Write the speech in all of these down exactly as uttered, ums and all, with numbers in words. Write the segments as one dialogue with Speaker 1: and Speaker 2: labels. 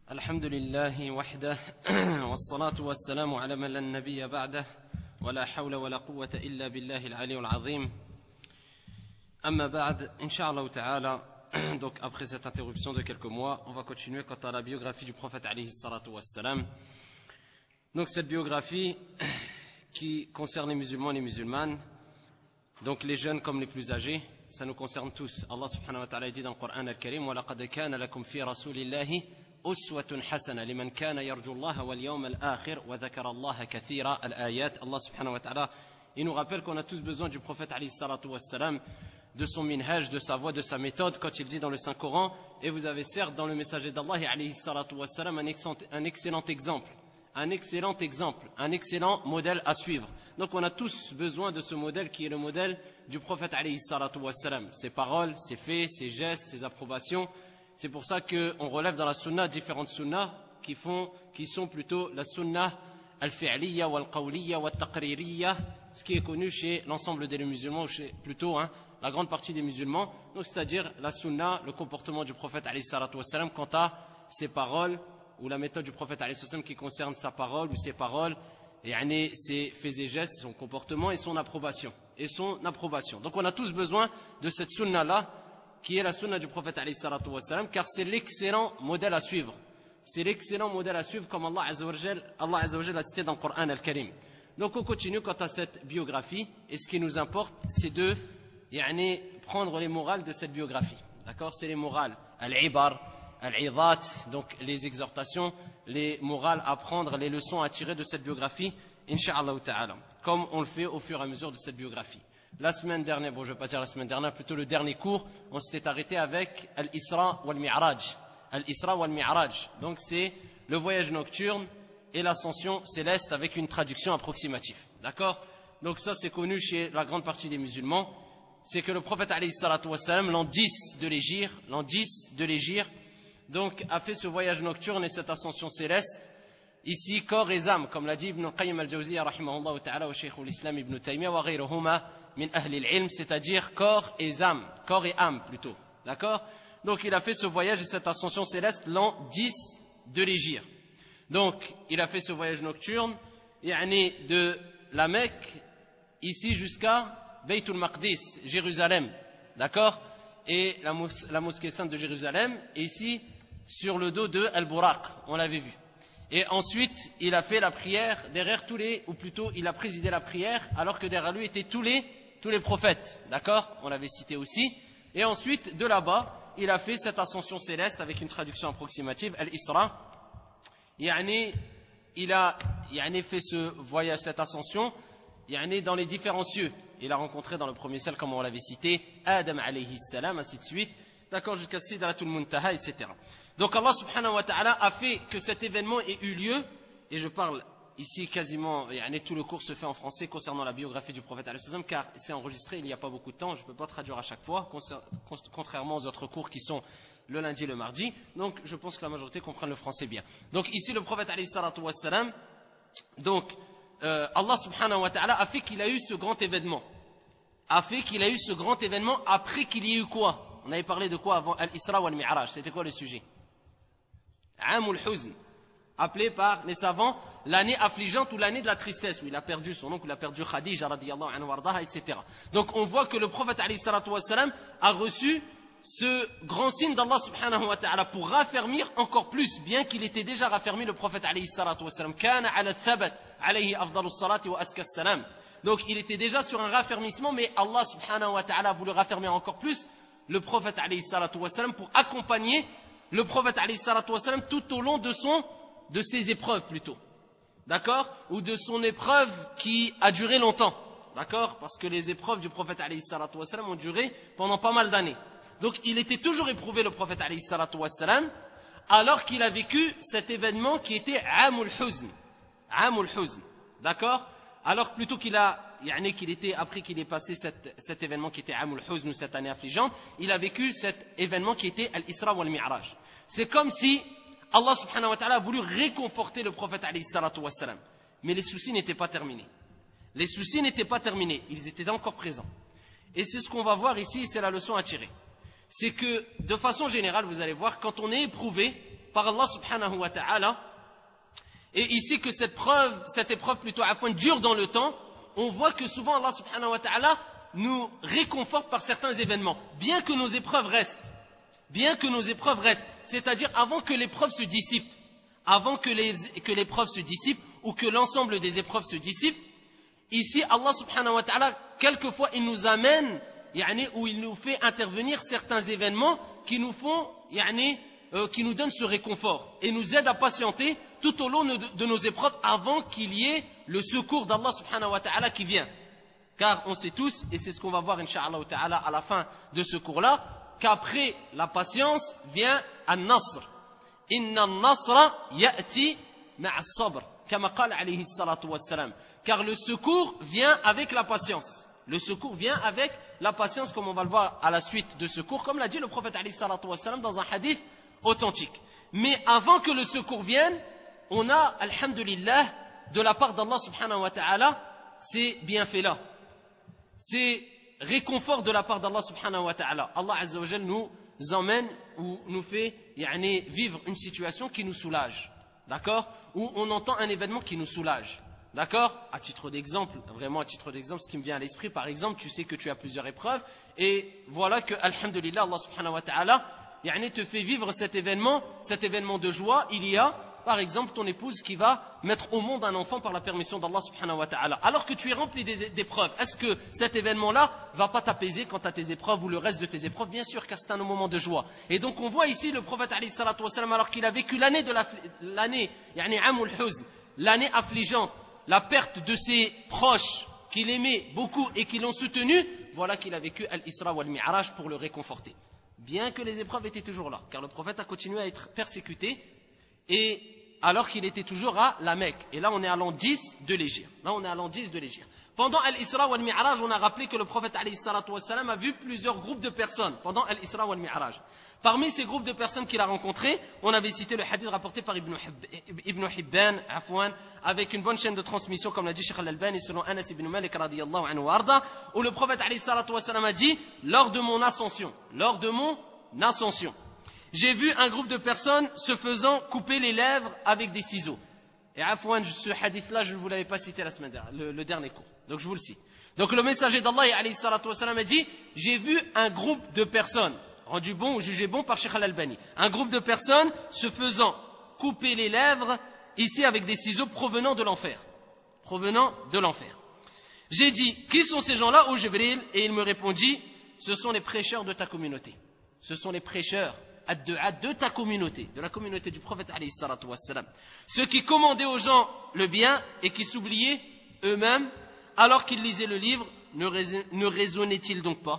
Speaker 1: الحمد لله وحده والصلاة والسلام على من لا نبي بعده ولا حول ولا قوة إلا بالله العلي العظيم أما بعد إن شاء الله تعالى. Donc après cette interruption de quelques mois, on va continuer quant à la biographie du prophète alayhi salatu wassalam. Donc cette biographie qui concerne les musulmans et les musulmanes, donc les jeunes comme les plus âgés, ça nous concerne tous. Allah subhanahu wa ta'ala dit dans le Coran al-Karim: وَلَقَدْ كَانَ لَكُمْ فِي رَسُولِ اللَّهِ أُسْوَةٌ حَسَنَةٌ لِمَنْ كَانَ يَرْجُو اللَّهَ وَالْيَوْمَ الْآخِرَ وَذَكَرَ اللَّهَ كَثِيرًا. Al-Ayat. Allah subhanahu wa ta'ala, il nous rappelle qu'on a tous besoin du prophète alayhi salatu wassalam, de son minhaj, de sa voix, de sa méthode, quand il dit dans le Saint-Coran: et vous avez certes dans le messager d'Allah alayhi salatu wassalam un excellent, un excellent exemple, un excellent exemple, un excellent modèle à suivre. Donc on a tous besoin de ce modèle qui est le modèle du prophète alayhi salatu wassalam, ses paroles, ses faits, ses gestes, ses approbations. C'est pour ça qu'on relève dans la sunna différentes sunnas qui, font, qui sont plutôt la sunna al-fi'liya wal-qawliya wal-taqririya, ce qui est connu chez l'ensemble des musulmans, ou chez plutôt hein, la grande partie des musulmans, donc c'est-à-dire la sunna, le comportement du prophète alayhi salatu wassalam quant à ses paroles, ou la méthode du prophète alayhi salatu wassalam qui concerne sa parole ou ses paroles, et yani, ses faits et gestes, son comportement et son approbation. Et son approbation. Donc on a tous besoin de cette sunna-là, qui est la sunna du prophète alayhi salatu wassalam, car c'est l'excellent modèle à suivre. C'est l'excellent modèle à suivre comme Allah azza wa jal, Allah azza wa jal a cité dans le Coran al-Karim. Donc on continue quant à cette biographie, et ce qui nous importe, c'est de yani, prendre les morales de cette biographie. D'accord? C'est les morales, al-ibar, al-idat, donc les exhortations, les morales à prendre, les leçons à tirer de cette biographie, incha'Allah ta'ala, comme on le fait au fur et à mesure de cette biographie. La semaine dernière, bon je ne vais pas dire la semaine dernière, plutôt le dernier cours, on s'était arrêté avec Al-Isra wal-Mi'raj. Al-Isra wal-Mi'raj, donc c'est le voyage nocturne et l'ascension céleste avec une traduction approximative. D'accord? Donc ça c'est connu chez la grande partie des musulmans, c'est que le prophète alayhi salatu wassalam, l'an dix de l'Hégire, l'an dix de l'Hégire, donc a fait ce voyage nocturne et cette ascension céleste, ici corps et âme, comme l'a dit Ibn al-Qayyim al-Jawziyya rahimahullah ta'ala wa Shaykh al-Islam Ibn Taymiyyah wa ghayruhuma min ahli al-ilm, c'est-à-dire corps et âme, corps et âme plutôt. D'accord? Donc il a fait ce voyage et cette ascension céleste l'an dix de l'Hégire. Donc il a fait ce voyage nocturne, yani de la Mecque ici jusqu'à Bayt al-Maqdis, Jérusalem. D'accord? Et la, mos la mosquée sainte de Jérusalem, et ici sur le dos de Al-Buraq, on l'avait vu. Et ensuite, il a fait la prière derrière tous les, ou plutôt, il a présidé la prière, alors que derrière lui étaient tous les, tous les prophètes. D'accord? On l'avait cité aussi. Et ensuite, de là-bas, il a fait cette ascension céleste avec une traduction approximative, Al-Isra. Yani, il a yani, fait ce voyage, cette ascension, yani, dans les différents cieux. Il a rencontré dans le premier ciel, comme on l'avait cité, Adam alayhi salam, ainsi de suite. D'accord, jusqu'à Sidratul Muntaha, et cetera. Donc Allah subhanahu wa ta'ala a fait que cet événement ait eu lieu, et je parle ici quasiment, yani, tout le cours se fait en français concernant la biographie du prophète alayhi salam, car c'est enregistré il n'y a pas beaucoup de temps, je ne peux pas traduire à chaque fois, contrairement aux autres cours qui sont le lundi et le mardi, donc je pense que la majorité comprend le français bien. Donc ici le prophète alayhi salatu wassalam, donc euh, Allah subhanahu wa ta'ala a fait qu'il a eu ce grand événement, a fait qu'il a eu ce grand événement après qu'il y ait eu quoi? On avait parlé de quoi avant Al-Isra ou Al-Mi'raj? C'était quoi le sujet? Amul Huzn, appelé par les savants l'année affligeante ou l'année de la tristesse, où il a perdu son oncle, il a perdu Khadija radiyallahu anha wardaha, et cetera. Donc on voit que le prophète alayhi salatu wassalam a reçu ce grand signe d'Allah subhanahu wa ta'ala pour raffermir encore plus, bien qu'il était déjà raffermi, le prophète alayhi salatu wassalam. Kana ala thabat alayhi afdalus salati wa askas salam. Donc il était déjà sur un raffermissement, mais Allah subhanahu wa ta'ala a voulu raffermir encore plus le prophète alayhi salatu wassalam pour accompagner le prophète alayhi salatu wassalam tout au long de son, de ses épreuves plutôt. D'accord? Ou de son épreuve qui a duré longtemps. D'accord? Parce que les épreuves du prophète alayhi salatu wassalam ont duré pendant pas mal d'années. Donc il était toujours éprouvé, le prophète alayhi salatu wassalam, alors qu'il a vécu cet événement qui était Amul Huzn. Amul Huzn. D'accord? Alors plutôt qu'il a, yani qu'il était, après qu'il ait passé cet, cet événement qui était Amul Huzn ou cette année affligeante, il a vécu cet événement qui était Al-Isra wal Mi'raj. C'est comme si Allah subhanahu wa ta'ala a voulu réconforter le prophète alayhi salatu wassalam. Mais les soucis n'étaient pas terminés. Les soucis n'étaient pas terminés, ils étaient encore présents. Et c'est ce qu'on va voir ici, c'est la leçon à tirer. C'est que, de façon générale, vous allez voir, quand on est éprouvé par Allah subhanahu wa ta'ala, et ici que cette preuve, cette épreuve plutôt afin dure dans le temps, on voit que souvent Allah subhanahu wa ta'ala nous réconforte par certains événements, bien que nos épreuves restent, bien que nos épreuves restent, c'est-à-dire avant que l'épreuve se dissipe, avant que les, que l'épreuve se dissipe, ou que l'ensemble des épreuves se dissipent, ici Allah subhanahu wa ta'ala, quelquefois il nous amène, yani, où il nous fait intervenir certains événements qui nous font, yani, euh, qui nous donnent ce réconfort, et nous aident à patienter tout au long de, de nos épreuves avant qu'il y ait le secours d'Allah subhanahu wa ta'ala qui vient. Car on sait tous, et c'est ce qu'on va voir incha'Allah ta'ala à la fin de ce cours-là, qu'après la patience vient an-nasr. Inna an-nasra ya'ti ma'a as-sabr, kama qala alayhi salatu wassalam. Car le secours vient avec la patience. Le secours vient avec la patience, comme on va le voir à la suite de ce cours, comme l'a dit le prophète alayhi salatu wassalam dans un hadith authentique. Mais avant que le secours vienne, on a, alhamdulillah, de la part d'Allah subhanahu wa ta'ala, ces bienfaits-là. Ces réconforts de la part d'Allah subhanahu wa ta'ala. Allah azza wa jal nous emmène ou nous fait yani, vivre une situation qui nous soulage. D'accord? Ou on entend un événement qui nous soulage. D'accord? À titre d'exemple, vraiment à titre d'exemple, ce qui me vient à l'esprit, par exemple, tu sais que tu as plusieurs épreuves, et voilà que, alhamdulillah, Allah subhanahu wa ta'ala, yani, te fait vivre cet événement, cet événement de joie. Il y a, par exemple, ton épouse qui va mettre au monde un enfant par la permission d'Allah subhanahu wa ta'ala. Alors que tu es rempli d'épreuves, est-ce que cet événement-là va pas t'apaiser quant à tes épreuves ou le reste de tes épreuves? Bien sûr, car c'est un moment de joie. Et donc on voit ici le prophète alayhi salatu wassalam, alors qu'il a vécu l'année de l'année, yani amul huzn, l'année affligeante, la perte de ses proches qu'il aimait beaucoup et qui l'ont soutenu, voilà qu'il a vécu al-Isra wal-Mi'raj pour le réconforter. Bien que les épreuves étaient toujours là, car le prophète a continué à être persécuté, et alors qu'il était toujours à la Mecque. Et là, on est à l'an dix de l'Hégire. Là, on est à l'an dix de l'Hégire. Pendant Al-Isra wal-Mi'raj, on a rappelé que le prophète alayhi salatu wassalam a vu plusieurs groupes de personnes pendant Al-Isra wal-Mi'raj. Parmi ces groupes de personnes qu'il a rencontrés, on avait cité le hadith rapporté par Ibn, Hib, Ibn Hibban, Afwan, avec une bonne chaîne de transmission, comme l'a dit Cheikh Al-Albani, selon Anas ibn Malik, radiyallahu anhu arda, où le prophète alayhi salatu wassalam a dit, lors de mon ascension, lors de mon ascension, j'ai vu un groupe de personnes se faisant couper les lèvres avec des ciseaux. Et Afwan, ce hadith-là, je ne vous l'avais pas cité la semaine dernière, le, le dernier cours. Donc je vous le cite. Donc le messager d'Allah, alayhi salatu wassalam, a dit, j'ai vu un groupe de personnes, rendu bon ou jugé bon par Cheikh Al-Albani, un groupe de personnes se faisant couper les lèvres, ici avec des ciseaux provenant de l'enfer. Provenant de l'enfer. J'ai dit, qui sont ces gens-là, ô Jibril? Et il me répondit, ce sont les prêcheurs de ta communauté. Ce sont les prêcheurs de ta communauté, de la communauté du prophète alayhi salatu wassalam. Ceux qui commandaient aux gens le bien et qui s'oubliaient eux-mêmes alors qu'ils lisaient le livre, ne, rais, ne raisonnaient-ils donc pas?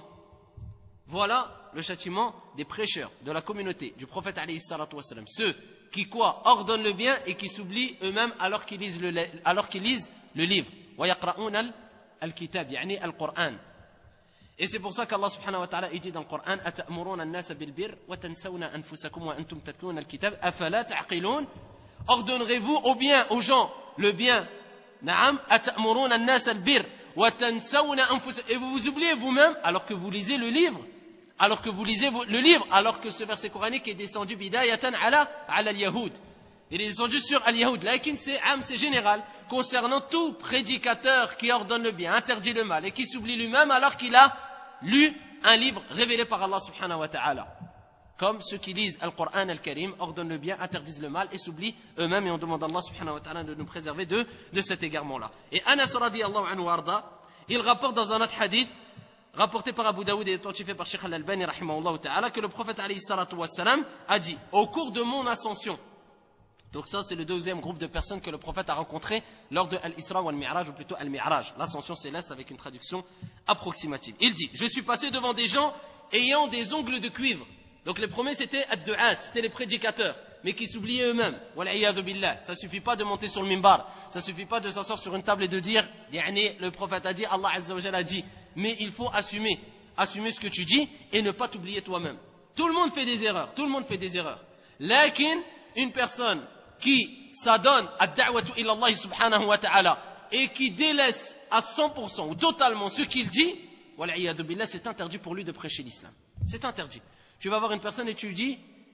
Speaker 1: Voilà le châtiment des prêcheurs de la communauté du prophète alayhi salatu wassalam. Ceux qui quoi ordonnent le bien et qui s'oublient eux-mêmes alors qu'ils lisent le, alors qu'ils lisent le livre. Wa yaqra'una al-kitab, yani al-Qur'an. Et c'est pour ça qu'Allah subhanahu wa ta'ala dit dans le Coran, ata'muruna an-nasa bil birr wa tansawna anfusakum wa antum tatluna al-kitab afala ta'qilun? Ordonnerez-vous au bien, aux gens, le bien? Na'am, ata'muruna an-nasa bil birr wa tansawna anfusakum. Et vous vous oubliez vous-même alors que vous lisez le livre, alors que vous lisez le livre, alors que ce verset coranique est descendu bidayatan ala ala al-yahud. Il est descendu sur al-yahud. Lakin c'est am, c'est général concernant tout prédicateur qui ordonne le bien, interdit le mal et qui s'oublie lui-même alors qu'il a lu un livre révélé par Allah subhanahu wa ta'ala. Comme ceux qui lisent le Coran al-Karim, ordonnent le bien, interdisent le mal et s'oublient eux-mêmes, et on demande à Allah subhanahu wa ta'ala de nous préserver de, de cet égarement-là. Et Anas radiyallahu anhu arda, il rapporte dans un autre hadith, rapporté par Abu Daoud et authentifié par Cheikh Al-Albani rahimahullah ta'ala, que le prophète alayhi salatu wassalam a dit, au cours de mon ascension, donc ça c'est le deuxième groupe de personnes que le prophète a rencontré lors de Al-Isra ou Al-Mi'raj, ou plutôt Al-Mi'raj, l'ascension céleste avec une traduction approximative. Il dit, je suis passé devant des gens ayant des ongles de cuivre. Donc les premiers c'était ad-du'at, c'était les prédicateurs, mais qui s'oubliaient eux-mêmes. Wal'iyadu billah. Ça suffit pas de monter sur le mimbar, ça suffit pas de s'asseoir sur une table et de dire, yani, le prophète a dit, Allah azza wa jalla a dit, mais il faut assumer, assumer ce que tu dis et ne pas t'oublier toi-même. Tout le monde fait des erreurs, tout le monde fait des erreurs. Lakin, une personne qui s'adonne à da'watu ila Allah subhanahu wa ta'ala et qui délaisse à cent pour cent ou totalement ce qu'il dit, wal'iyadu billah, c'est interdit pour lui de prêcher l'islam. C'est interdit. Tu vas voir une personne et tu lui dis,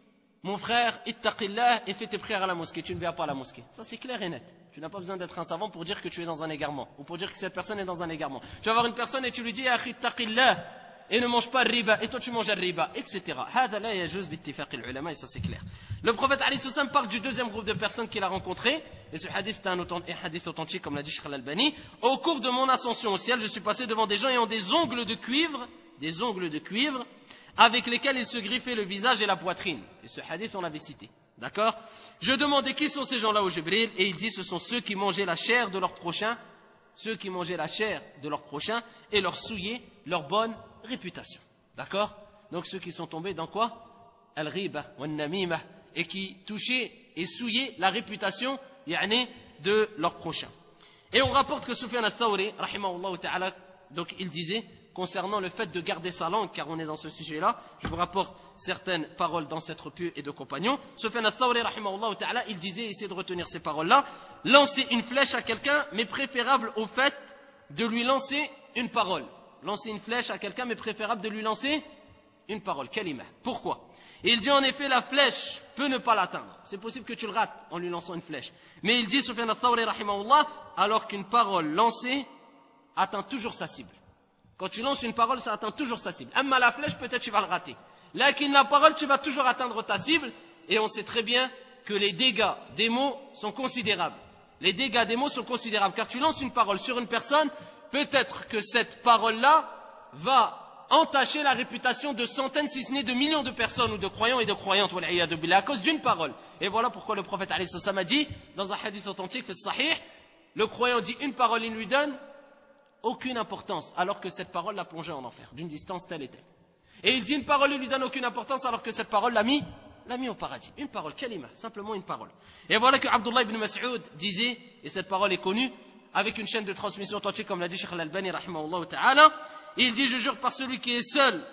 Speaker 1: mon frère, ittaqillah, et fais tes prières à la mosquée, tu ne viens pas à la mosquée. Ça c'est clair et net. Tu n'as pas besoin d'être un savant pour dire que tu es dans un égarement, ou pour dire que cette personne est dans un égarement. Tu vas voir une personne et tu lui dis, akhi ittaqillah, et ne mange pas le riba, et toi tu manges le riba, et cetera. Hada la yajuz bittifaq al-ulama, et ça c'est clair. Le prophète alayhi salam parle du deuxième groupe de personnes qu'il a rencontré, et ce hadith est un, un hadith authentique, comme l'a dit Cheikh Al-Albani. Au cours de mon ascension au ciel, je suis passé devant des gens ayant des ongles de cuivre, des ongles de cuivre, avec lesquels ils se griffaient le visage et la poitrine. Et ce hadith, on l'avait cité. D'accord? Je demandais qui sont ces gens-là au Jibril, et il dit ce sont ceux qui mangeaient la chair de leur prochain, ceux qui mangeaient la chair de leur prochain, et leur souillaient leur bonne réputation. D'accord? Donc ceux qui sont tombés dans quoi? Al-riba wa al-namima, et qui touchaient et souillaient la réputation yani, de leur prochain. Et on rapporte que Sufyan al-Thawri, rahimahullah ta'ala, donc il disait, concernant le fait de garder sa langue, car on est dans ce sujet-là, je vous rapporte certaines paroles d'ancêtres pieux et de compagnons. Sufyan al-Thawri, rahimahullah ta'ala, il disait, essayez de retenir ces paroles-là, lancer une flèche à quelqu'un, mais préférable au fait de lui lancer une parole. Lancer une flèche à quelqu'un, mais préférable de lui lancer une parole. Kalima. Pourquoi? Il dit en effet, la flèche peut ne pas l'atteindre. C'est possible que tu le rates en lui lançant une flèche. Mais il dit, Sufyan al-Thawri, rahimahullah, alors qu'une parole lancée atteint toujours sa cible. Quand tu lances une parole, ça atteint toujours sa cible. Amma la flèche, peut-être tu vas le rater. Lakin la parole, tu vas toujours atteindre ta cible. Et on sait très bien que les dégâts des mots sont considérables. Les dégâts des mots sont considérables. Car tu lances une parole sur une personne, peut-être que cette parole-là va entacher la réputation de centaines, si ce n'est de millions de personnes ou de croyants et de croyantes, à cause d'une parole. Et voilà pourquoi le prophète alayhi salam a dit, dans un hadith authentique, fait sahih, le croyant dit une parole, il lui donne aucune importance, alors que cette parole l'a plongé en enfer, d'une distance telle et telle. Et il dit une parole, il lui donne aucune importance, alors que cette parole l'a mis, l'a mis au paradis. Une parole, kalima, simplement une parole. Et voilà que Abdullah ibn Mas'ud disait, et cette parole est connue, avec une chaîne de transmission authentique, comme l'a dit Cheikh Al-Albani, rahimahullah ta'ala, il dit, je jure par celui qui est seul,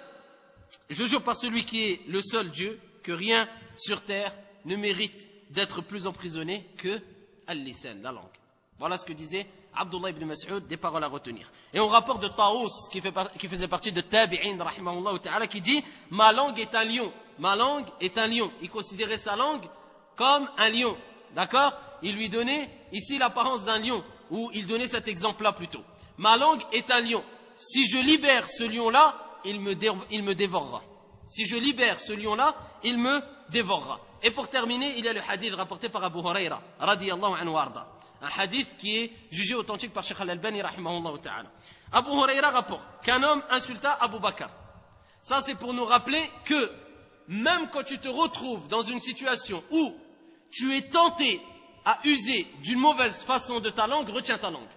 Speaker 1: je jure par celui qui est le seul Dieu, que rien sur terre ne mérite d'être plus emprisonné que al-lisan, la langue. Voilà ce que disait Abdullah ibn Mas'ud, des paroles à retenir. Et on rapporte de Taous, qui, fait, qui faisait partie de Tabi'in, rahimahullah ta'ala, qui dit, ma langue est un lion, ma langue est un lion. Il considérait sa langue comme un lion, d'accord? Il lui donnait ici l'apparence d'un lion, ou il donnait cet exemple-là plutôt. Ma langue est un lion. Si je libère ce lion-là, il me, dé, il me dévorera. Si je libère ce lion-là, il me dévorera. Et pour terminer, il y a le hadith rapporté par Abu Huraira, radiyallahu anhu warda. Un hadith qui est jugé authentique par Cheikh Al-Albani, rahimahullah ta'ala. Abu Huraira rapporte qu'un homme insulta Abu Bakr. Ça, c'est pour nous rappeler que même quand tu te retrouves dans une situation où tu es tenté à user d'une mauvaise façon de ta langue, retiens ta langue.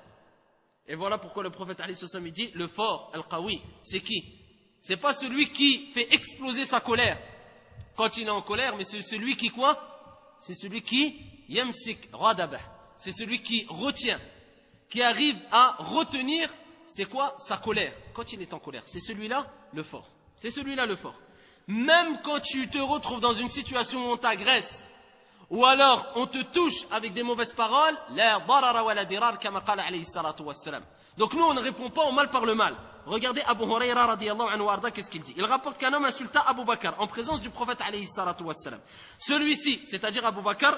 Speaker 1: Et voilà pourquoi le prophète alayhi salam dit, le fort, al-qawi, c'est qui? C'est pas celui qui fait exploser sa colère quand il est en colère, mais c'est celui qui quoi? C'est celui qui yamsik radabah. C'est celui qui retient, qui arrive à retenir, c'est quoi? Sa colère, quand il est en colère. C'est celui-là le fort. C'est celui-là le fort. Même quand tu te retrouves dans une situation où on t'agresse, ou alors on te touche avec des mauvaises paroles, la darara wa la dirar kama qala alayhi salatu wassalam. Donc nous on ne répond pas au mal par le mal. Regardez Abu Huraira radiyallahu anhu warda, qu'est-ce qu'il dit? Il rapporte qu'un homme insulta Abu Bakr en présence du prophète alayhi salatu wassalam. Celui-ci, c'est-à-dire Abu Bakr,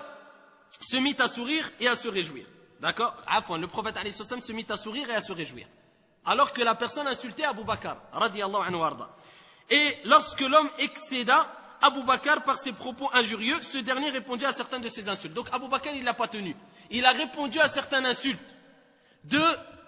Speaker 1: se mit à sourire et à se réjouir. D'accord? Afwan, le prophète alayhi salatu wassalam se mit à sourire et à se réjouir. Alors que la personne insultait Abu Bakr radiyallahu anhu warda. Et lorsque l'homme excéda Abu Bakr par ses propos injurieux, ce dernier répondit à certaines de ses insultes. Donc Abu Bakr, il l'a pas tenu. Il a répondu à certaines insultes de,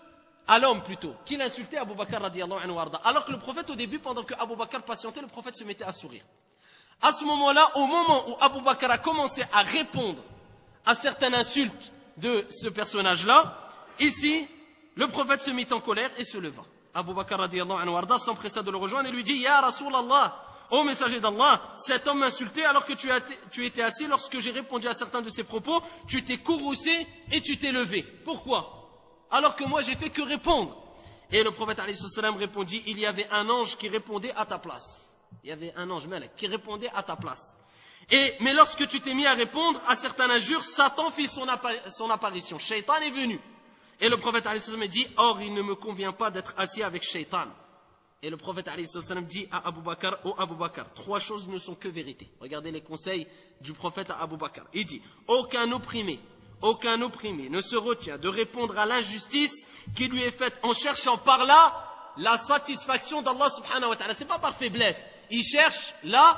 Speaker 1: à l'homme plutôt, qu'il insultait Abu Bakr radiyallahu anhu warda. Alors que le prophète, au début, pendant que Abu Bakr patientait, le prophète se mettait à sourire. À ce moment-là, au moment où Abu Bakr a commencé à répondre à certaines insultes de ce personnage-là, ici, le prophète se mit en colère et se leva. Abu Bakr radiyallahu anhu warda s'empressa de le rejoindre et lui dit, Ya Rasulallah, ô messager d'Allah, cet homme m'a insulté alors que tu, as, tu étais assis, lorsque j'ai répondu à certains de ses propos, tu t'es courroucé et tu t'es levé. Pourquoi? Alors que moi j'ai fait que répondre. Et le prophète alayhi salam répondit, il y avait un ange qui répondait à ta place. Il y avait un ange malak qui répondait à ta place. Et, mais lorsque tu t'es mis à répondre à certaines injures, Satan fit son, appa- son apparition. Shaitan est venu. Et le prophète alayhi salam dit, or il ne me convient pas d'être assis avec Shaitan. Et le prophète alayhi salam dit à Abu Bakr, ô Abu Bakr, trois choses ne sont que vérité. Regardez les conseils du prophète à Abu Bakr. Il dit, aucun opprimé, aucun opprimé ne se retient de répondre à l'injustice qui lui est faite en cherchant par là la satisfaction d'Allah subhanahu wa ta'ala. C'est pas par faiblesse. Il cherche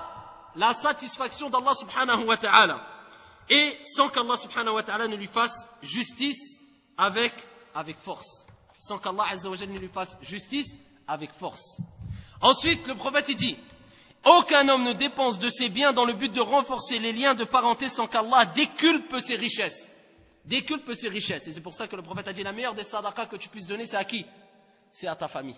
Speaker 1: là la satisfaction d'Allah subhanahu wa ta'ala. Et sans qu'Allah subhanahu wa ta'ala ne lui fasse justice avec, avec force. Sans qu'Allah azza wa jalla ne lui fasse justice avec force. Ensuite, le prophète il dit, aucun homme ne dépense de ses biens dans le but de renforcer les liens de parenté sans qu'Allah déculpe ses richesses. Déculpe ses richesses. Et c'est pour ça que le prophète a dit, la meilleure des sadaqas que tu puisses donner, c'est à qui? C'est à ta famille.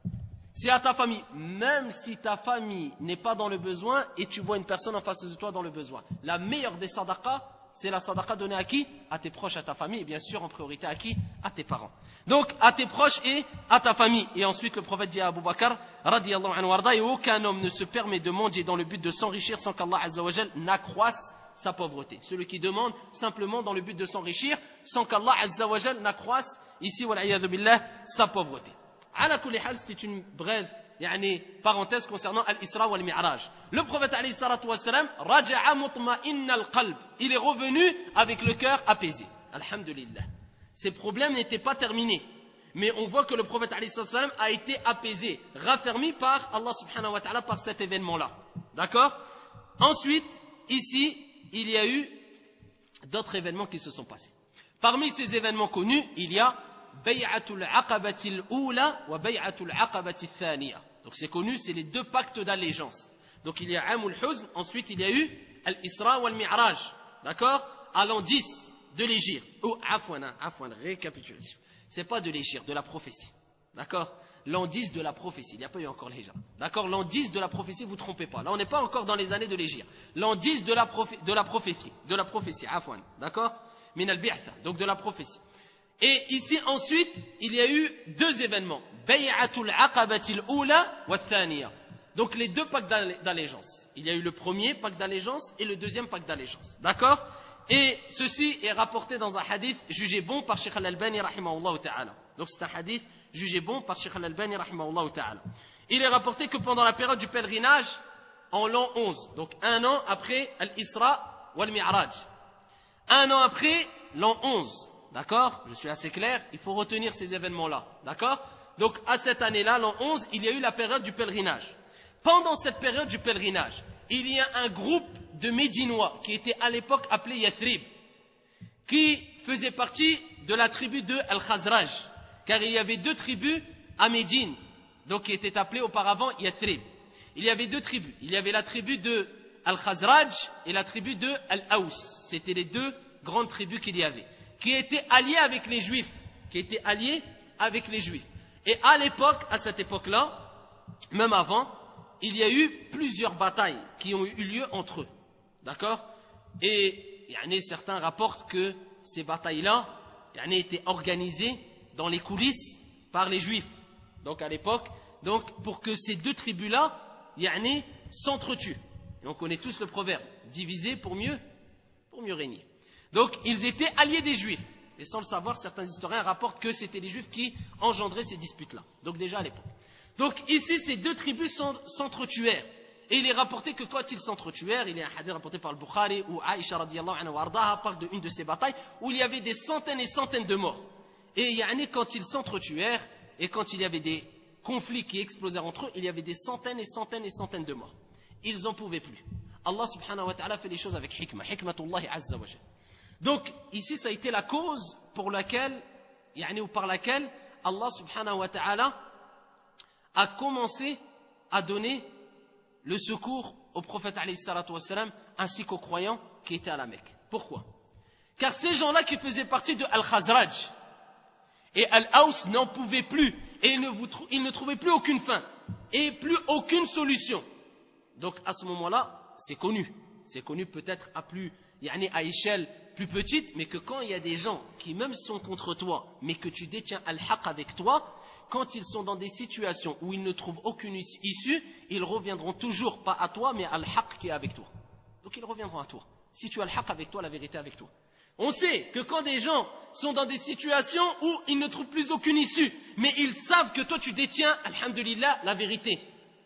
Speaker 1: C'est à ta famille. Même si ta famille n'est pas dans le besoin et tu vois une personne en face de toi dans le besoin. La meilleure des sadaqas, c'est la sadaqa donnée à qui? À tes proches, à ta famille, et bien sûr en priorité à qui? À tes parents. Donc à tes proches et à ta famille. Et ensuite le prophète dit à Abu Bakr, radiyallahu anhu warda, et aucun homme ne se permet de mendier dans le but de s'enrichir sans qu'Allah azza wa jal n'accroisse sa pauvreté. Celui qui demande simplement dans le but de s'enrichir sans qu'Allah azza wa jal n'accroisse ici wal'iyadhu billah sa pauvreté. Ala kulli hal, c'est une brève يعني parenthèse concernant Al-Isra wal Mi'raj. Le prophète alayhi salatu wassalam, raja'a mutma'inna al-qalb. Il est revenu avec le cœur apaisé. Alhamdulillah. Ses problèmes n'étaient pas terminés. Mais on voit que le prophète alayhi salatu wassalam a été apaisé, raffermi par Allah subhanahu wa ta'ala par cet événement-là. D'accord? Ensuite, ici, il y a eu d'autres événements qui se sont passés. Parmi ces événements connus, il y a Bay'atul Aqabatil Oula wa Bay'atul Aqabatil Thaniya. Donc c'est connu, c'est les deux pactes d'allégeance. Donc il y a Amul Huzn, ensuite il y a eu Al-Isra wal Mi'raj. D'accord? À l'an dix de l'Hégire. Ou Afwan, Afwan, récapitulatif. C'est pas de l'Hégire, de la prophétie. D'accord? L'an dix de la prophétie. Il n'y a pas eu encore l'Hégire. D'accord? L'an dix de la prophétie, vous ne trompez pas. Là on n'est pas encore dans les années de l'Hégire. L'an dix de la, prophé- de la prophétie. De la prophétie, Afwan. D'accord? Min al-Bi'tha. Donc de la prophétie. Et ici, ensuite, il y a eu deux événements. Bay'atul Aqabatil Oula wa Thaniya. Donc, les deux pactes d'allégeance. Il y a eu le premier pacte d'allégeance et le deuxième pacte d'allégeance. D'accord? Et ceci est rapporté dans un hadith jugé bon par Sheikh Al-Albani rahimahullah ta'ala. Donc, c'est un hadith jugé bon par Sheikh Al-Albani rahimahullah ta'ala. Il est rapporté que pendant la période du pèlerinage, en l'an onze, donc un an après Al-Isra wal Mi'raj. Un an après l'an onze. D'accord? Je suis assez clair, il faut retenir ces événements-là. D'accord? Donc, à cette année-là, l'an onze, il y a eu la période du pèlerinage. Pendant cette période du pèlerinage, il y a un groupe de Médinois qui était à l'époque appelé Yathrib, qui faisait partie de la tribu de Al-Khazraj, car il y avait deux tribus à Médine, donc qui étaient appelées auparavant Yathrib. Il y avait deux tribus. Il y avait la tribu de Al-Khazraj et la tribu de Al-Aws. C'était les deux grandes tribus qu'il y avait, qui étaient alliés avec les Juifs, qui étaient alliés avec les Juifs. Et à l'époque, à cette époque-là, même avant, il y a eu plusieurs batailles qui ont eu lieu entre eux. D'accord? Et yani, certains rapportent que ces batailles-là yani, étaient organisées dans les coulisses par les Juifs. Donc à l'époque, donc pour que ces deux tribus-là yani, s'entretuent. Et on connaît tous le proverbe, diviser pour mieux, pour mieux régner. Donc, ils étaient alliés des Juifs. Et sans le savoir, certains historiens rapportent que c'était les Juifs qui engendraient ces disputes-là. Donc, déjà à l'époque. Donc, ici, ces deux tribus s'entretuèrent. Et il est rapporté que quand ils s'entretuèrent, il y a un hadith rapporté par le Bukhari, où Aïcha radiyallahu anha wardaha parle d'une de ces batailles, où il y avait des centaines et centaines de morts. Et yani, quand ils s'entretuèrent, et quand il y avait des conflits qui explosèrent entre eux, il y avait des centaines et centaines et centaines de morts. Ils n'en pouvaient plus. Allah subhanahu wa ta'ala fait les choses avec hikmah. Hikmatullahi azza wa jalla. Donc, ici, ça a été la cause pour laquelle, yani, ou par laquelle, Allah subhanahu wa ta'ala a commencé à donner le secours au prophète alayhi salatu wassalam, ainsi qu'aux croyants qui étaient à la Mecque. Pourquoi? Car ces gens-là qui faisaient partie de Al-Khazraj et Al-Aws n'en pouvaient plus, et ils ne, vous, ils ne trouvaient plus aucune fin, et plus aucune solution. Donc, à ce moment-là, c'est connu. C'est connu peut-être à plus, yani à échelle plus petite, mais que quand il y a des gens qui même sont contre toi, mais que tu détiens al-haq avec toi, quand ils sont dans des situations où ils ne trouvent aucune issue, ils reviendront toujours pas à toi, mais à al-haq qui est avec toi. Donc ils reviendront à toi. Si tu as al-haq avec toi, la vérité avec toi. On sait que quand des gens sont dans des situations où ils ne trouvent plus aucune issue, mais ils savent que toi tu détiens, alhamdulillah, la vérité.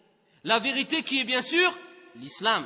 Speaker 1: La vérité qui est bien sûr l'islam,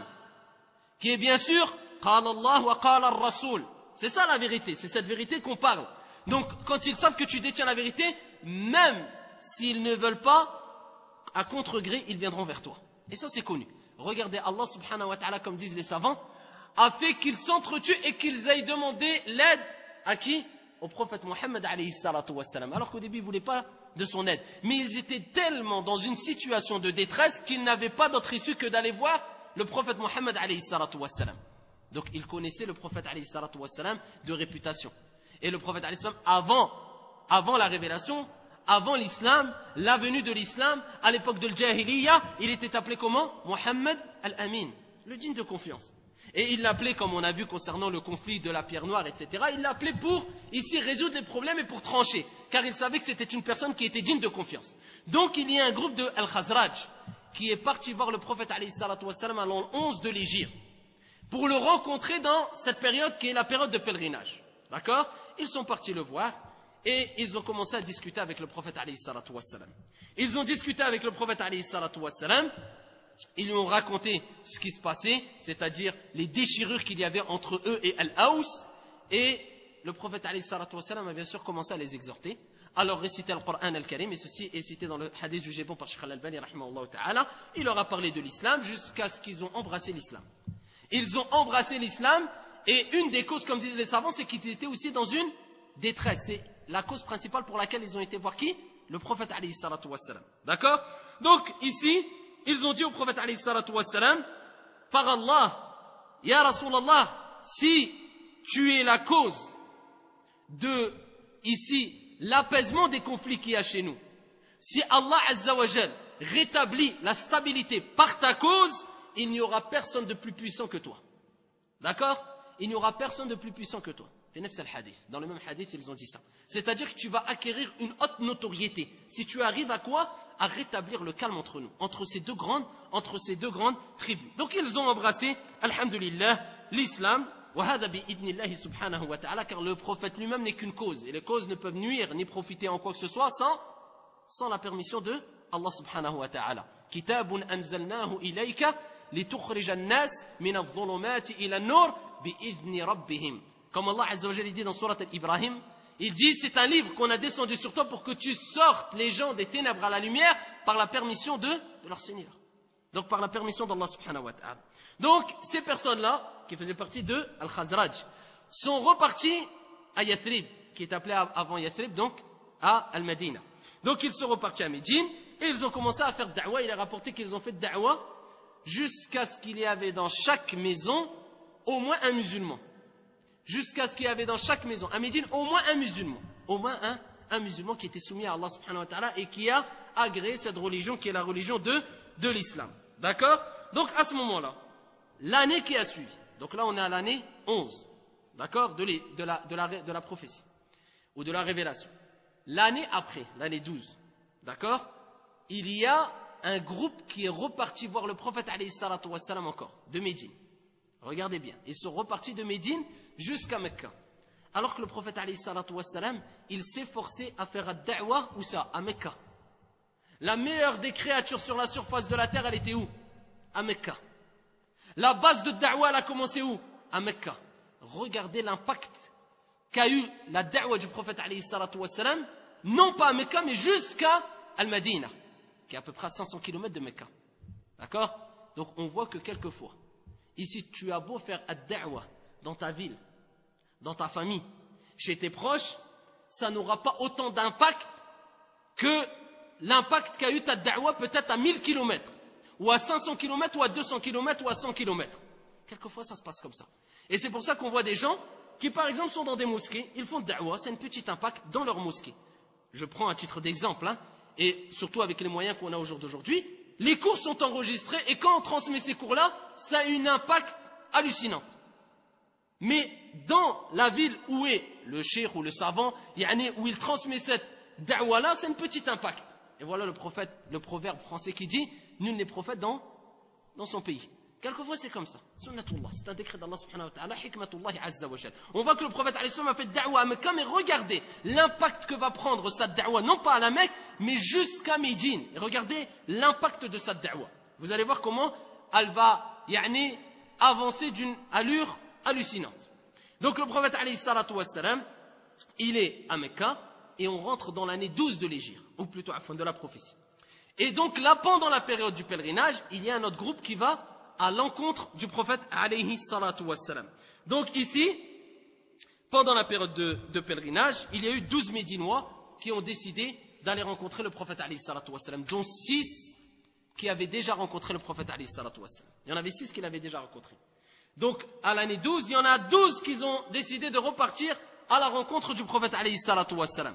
Speaker 1: qui est bien sûr qala Allah wa qala ar-Rasul. C'est ça la vérité, c'est cette vérité qu'on parle. Donc quand ils savent que tu détiens la vérité, même s'ils ne veulent pas, à contre-gré, ils viendront vers toi. Et ça c'est connu. Regardez, Allah subhanahu wa ta'ala, comme disent les savants, a fait qu'ils s'entretuent et qu'ils aillent demander l'aide à qui? Au prophète Mohammed alayhi salatu wassalam. Alors qu'au début, ils ne voulaient pas de son aide. Mais ils étaient tellement dans une situation de détresse qu'ils n'avaient pas d'autre issue que d'aller voir le prophète Mohammed alayhi salatu wassalam. Donc ils connaissaient le prophète alayhi salatu wassalam de réputation. Et le prophète alayhi salatu wassalam, avant, avant la révélation, avant l'islam, la venue de l'islam, à l'époque de l'Jahiliya, il était appelé comment? Mohammed al-Amin, le digne de confiance. Et il l'appelait, comme on a vu concernant le conflit de la pierre noire, et cetera, il l'appelait pour, ici, résoudre les problèmes et pour trancher. Car il savait que c'était une personne qui était digne de confiance. Donc il y a un groupe de Al-Khazraj qui est parti voir le prophète alayhi salatu wassalam à l'an onze de l'Hégire pour le rencontrer dans cette période qui est la période de pèlerinage. D'accord? Ils sont partis le voir et ils ont commencé à discuter avec le prophète alayhi salatu wassalam. Ils ont discuté avec le prophète alayhi salatu wassalam. Ils lui ont raconté ce qui se passait, c'est-à-dire les déchirures qu'il y avait entre eux et Al-Aws. Et le prophète alayhi salatu wassalam a bien sûr commencé à les exhorter, à leur réciter le Coran al-Karim, et ceci est cité dans le hadith jugé bon par Cheikh Al-Albani rahimahullah ta'ala. Il leur a parlé de l'islam jusqu'à ce qu'ils ont embrassé l'islam. Ils ont embrassé l'islam, et une des causes, comme disent les savants, c'est qu'ils étaient aussi dans une détresse. C'est la cause principale pour laquelle ils ont été voir qui? Le prophète alayhi salatu wassalam. D'accord? Donc ici, ils ont dit au prophète alayhi salatu wassalam, par Allah, ya Rasulallah, si tu es la cause de, ici, l'apaisement des conflits qu'il y a chez nous, si Allah azza wa jal rétablit la stabilité par ta cause, il n'y aura personne de plus puissant que toi. D'accord? Il n'y aura personne de plus puissant que toi. Dans le même hadith, ils ont dit ça. C'est-à-dire que tu vas acquérir une haute notoriété. Si tu arrives à quoi? À rétablir le calme entre nous, entre ces deux grandes, entre ces deux grandes tribus. Donc ils ont embrassé, alhamdulillah, l'islam, subhanahu wa ta'ala, car le prophète lui-même n'est qu'une cause. Et les causes ne peuvent nuire ni profiter en quoi que ce soit sans, sans la permission de Allah subhanahu wa ta'ala. Kitabun anzalnahu ilayka litukhrija an-nas min adh-dhulumati ila an-nur bi'idhni rabbihim. Comme Allah azza wa jalla dit dans Surat Al-Ibrahim, il dit c'est un livre qu'on a descendu sur toi pour que tu sortes les gens des ténèbres à la lumière par la permission de, de leur Seigneur. Donc par la permission d'Allah subhanahu wa ta'ala. Donc ces personnes-là, qui faisaient partie de Al-Khazraj, sont repartis à Yathrib, qui est appelé avant Yathrib, donc à Al-Madina. Donc ils sont repartis à Médine et ils ont commencé à faire da'wa. Il est rapporté qu'ils ont fait da'wa jusqu'à ce qu'il y avait dans chaque maison au moins un musulman. Jusqu'à ce qu'il y avait dans chaque maison, à Médine, au moins un musulman. Au moins un, un musulman qui était soumis à Allah subhanahu wa ta'ala et qui a agréé cette religion qui est la religion de, de l'islam. D'accord? Donc à ce moment-là, l'année qui a suivi, donc là on est à l'année onze, d'accord, de, les, de, la, de, la, de la prophétie, ou de la révélation. L'année après, l'année douze, d'accord, il y a un groupe qui est reparti voir le prophète alayhi salatu wassalam encore, de Médine. Regardez bien, ils sont repartis de Médine jusqu'à Mecca. Alors que le prophète alayhi salatu wassalam, il s'efforçait à faire ad-da'wa, où ça? À Mecca. La meilleure des créatures sur la surface de la terre, elle était où? À Mecca. La base de da'wa, elle a commencé où? À Mecca. Regardez l'impact qu'a eu la da'wa du prophète alayhi salatu wassalam, non pas à Mecca, mais jusqu'à Al-Madina, qui est à peu près à cinq cents kilomètres de Mecca. D'accord? Donc on voit que quelquefois, ici tu as beau faire ad-da'wa dans ta ville, dans ta famille, chez tes proches, ça n'aura pas autant d'impact que l'impact qu'a eu ta da'wa peut-être à mille kilomètres, ou à cinq cents kilomètres, ou à deux cents kilomètres, ou à cent kilomètres. Quelquefois ça se passe comme ça. Et c'est pour ça qu'on voit des gens qui par exemple sont dans des mosquées, ils font da'wa, c'est un petit impact dans leur mosquée. Je prends un titre d'exemple, hein, et surtout avec les moyens qu'on a au jour d'aujourd'hui, les cours sont enregistrés et quand on transmet ces cours-là, ça a un impact hallucinant. Mais dans la ville où est le cheikh ou le savant, où il transmet cette da'wa-là, c'est un petit impact. Et voilà le prophète, le proverbe français qui dit, nul n'est prophète dans, dans son pays. Quelquefois c'est comme ça. Sunnatullah, c'est un décret d'Allah subhanahu wa ta'ala, hikmatullah azza wa jal. On voit que le prophète alayhi salam a fait da'wa à Mecca, mais regardez l'impact que va prendre sa da'wa, non pas à la Mecque, mais jusqu'à Médine. Et regardez l'impact de sa da'wa. Vous allez voir comment elle va yani, avancer d'une allure hallucinante. Donc le prophète alayhi salatu wa salam, il est à Mecca, et on rentre dans l'année douze de l'Hégire, ou plutôt à fond de la prophétie. Et donc là, pendant la période du pèlerinage, il y a un autre groupe qui va à l'encontre du prophète alayhi salatu wassalam. Donc ici, pendant la période de, de pèlerinage, il y a eu douze Médinois qui ont décidé d'aller rencontrer le prophète alayhi salatu wassalam, dont six qui avaient déjà rencontré le prophète alayhi salatu wassalam. Il y en avait six qui l'avaient déjà rencontré. Donc à l'année douze, il y en a douze qui ont décidé de repartir à la rencontre du prophète alayhi salatu wassalam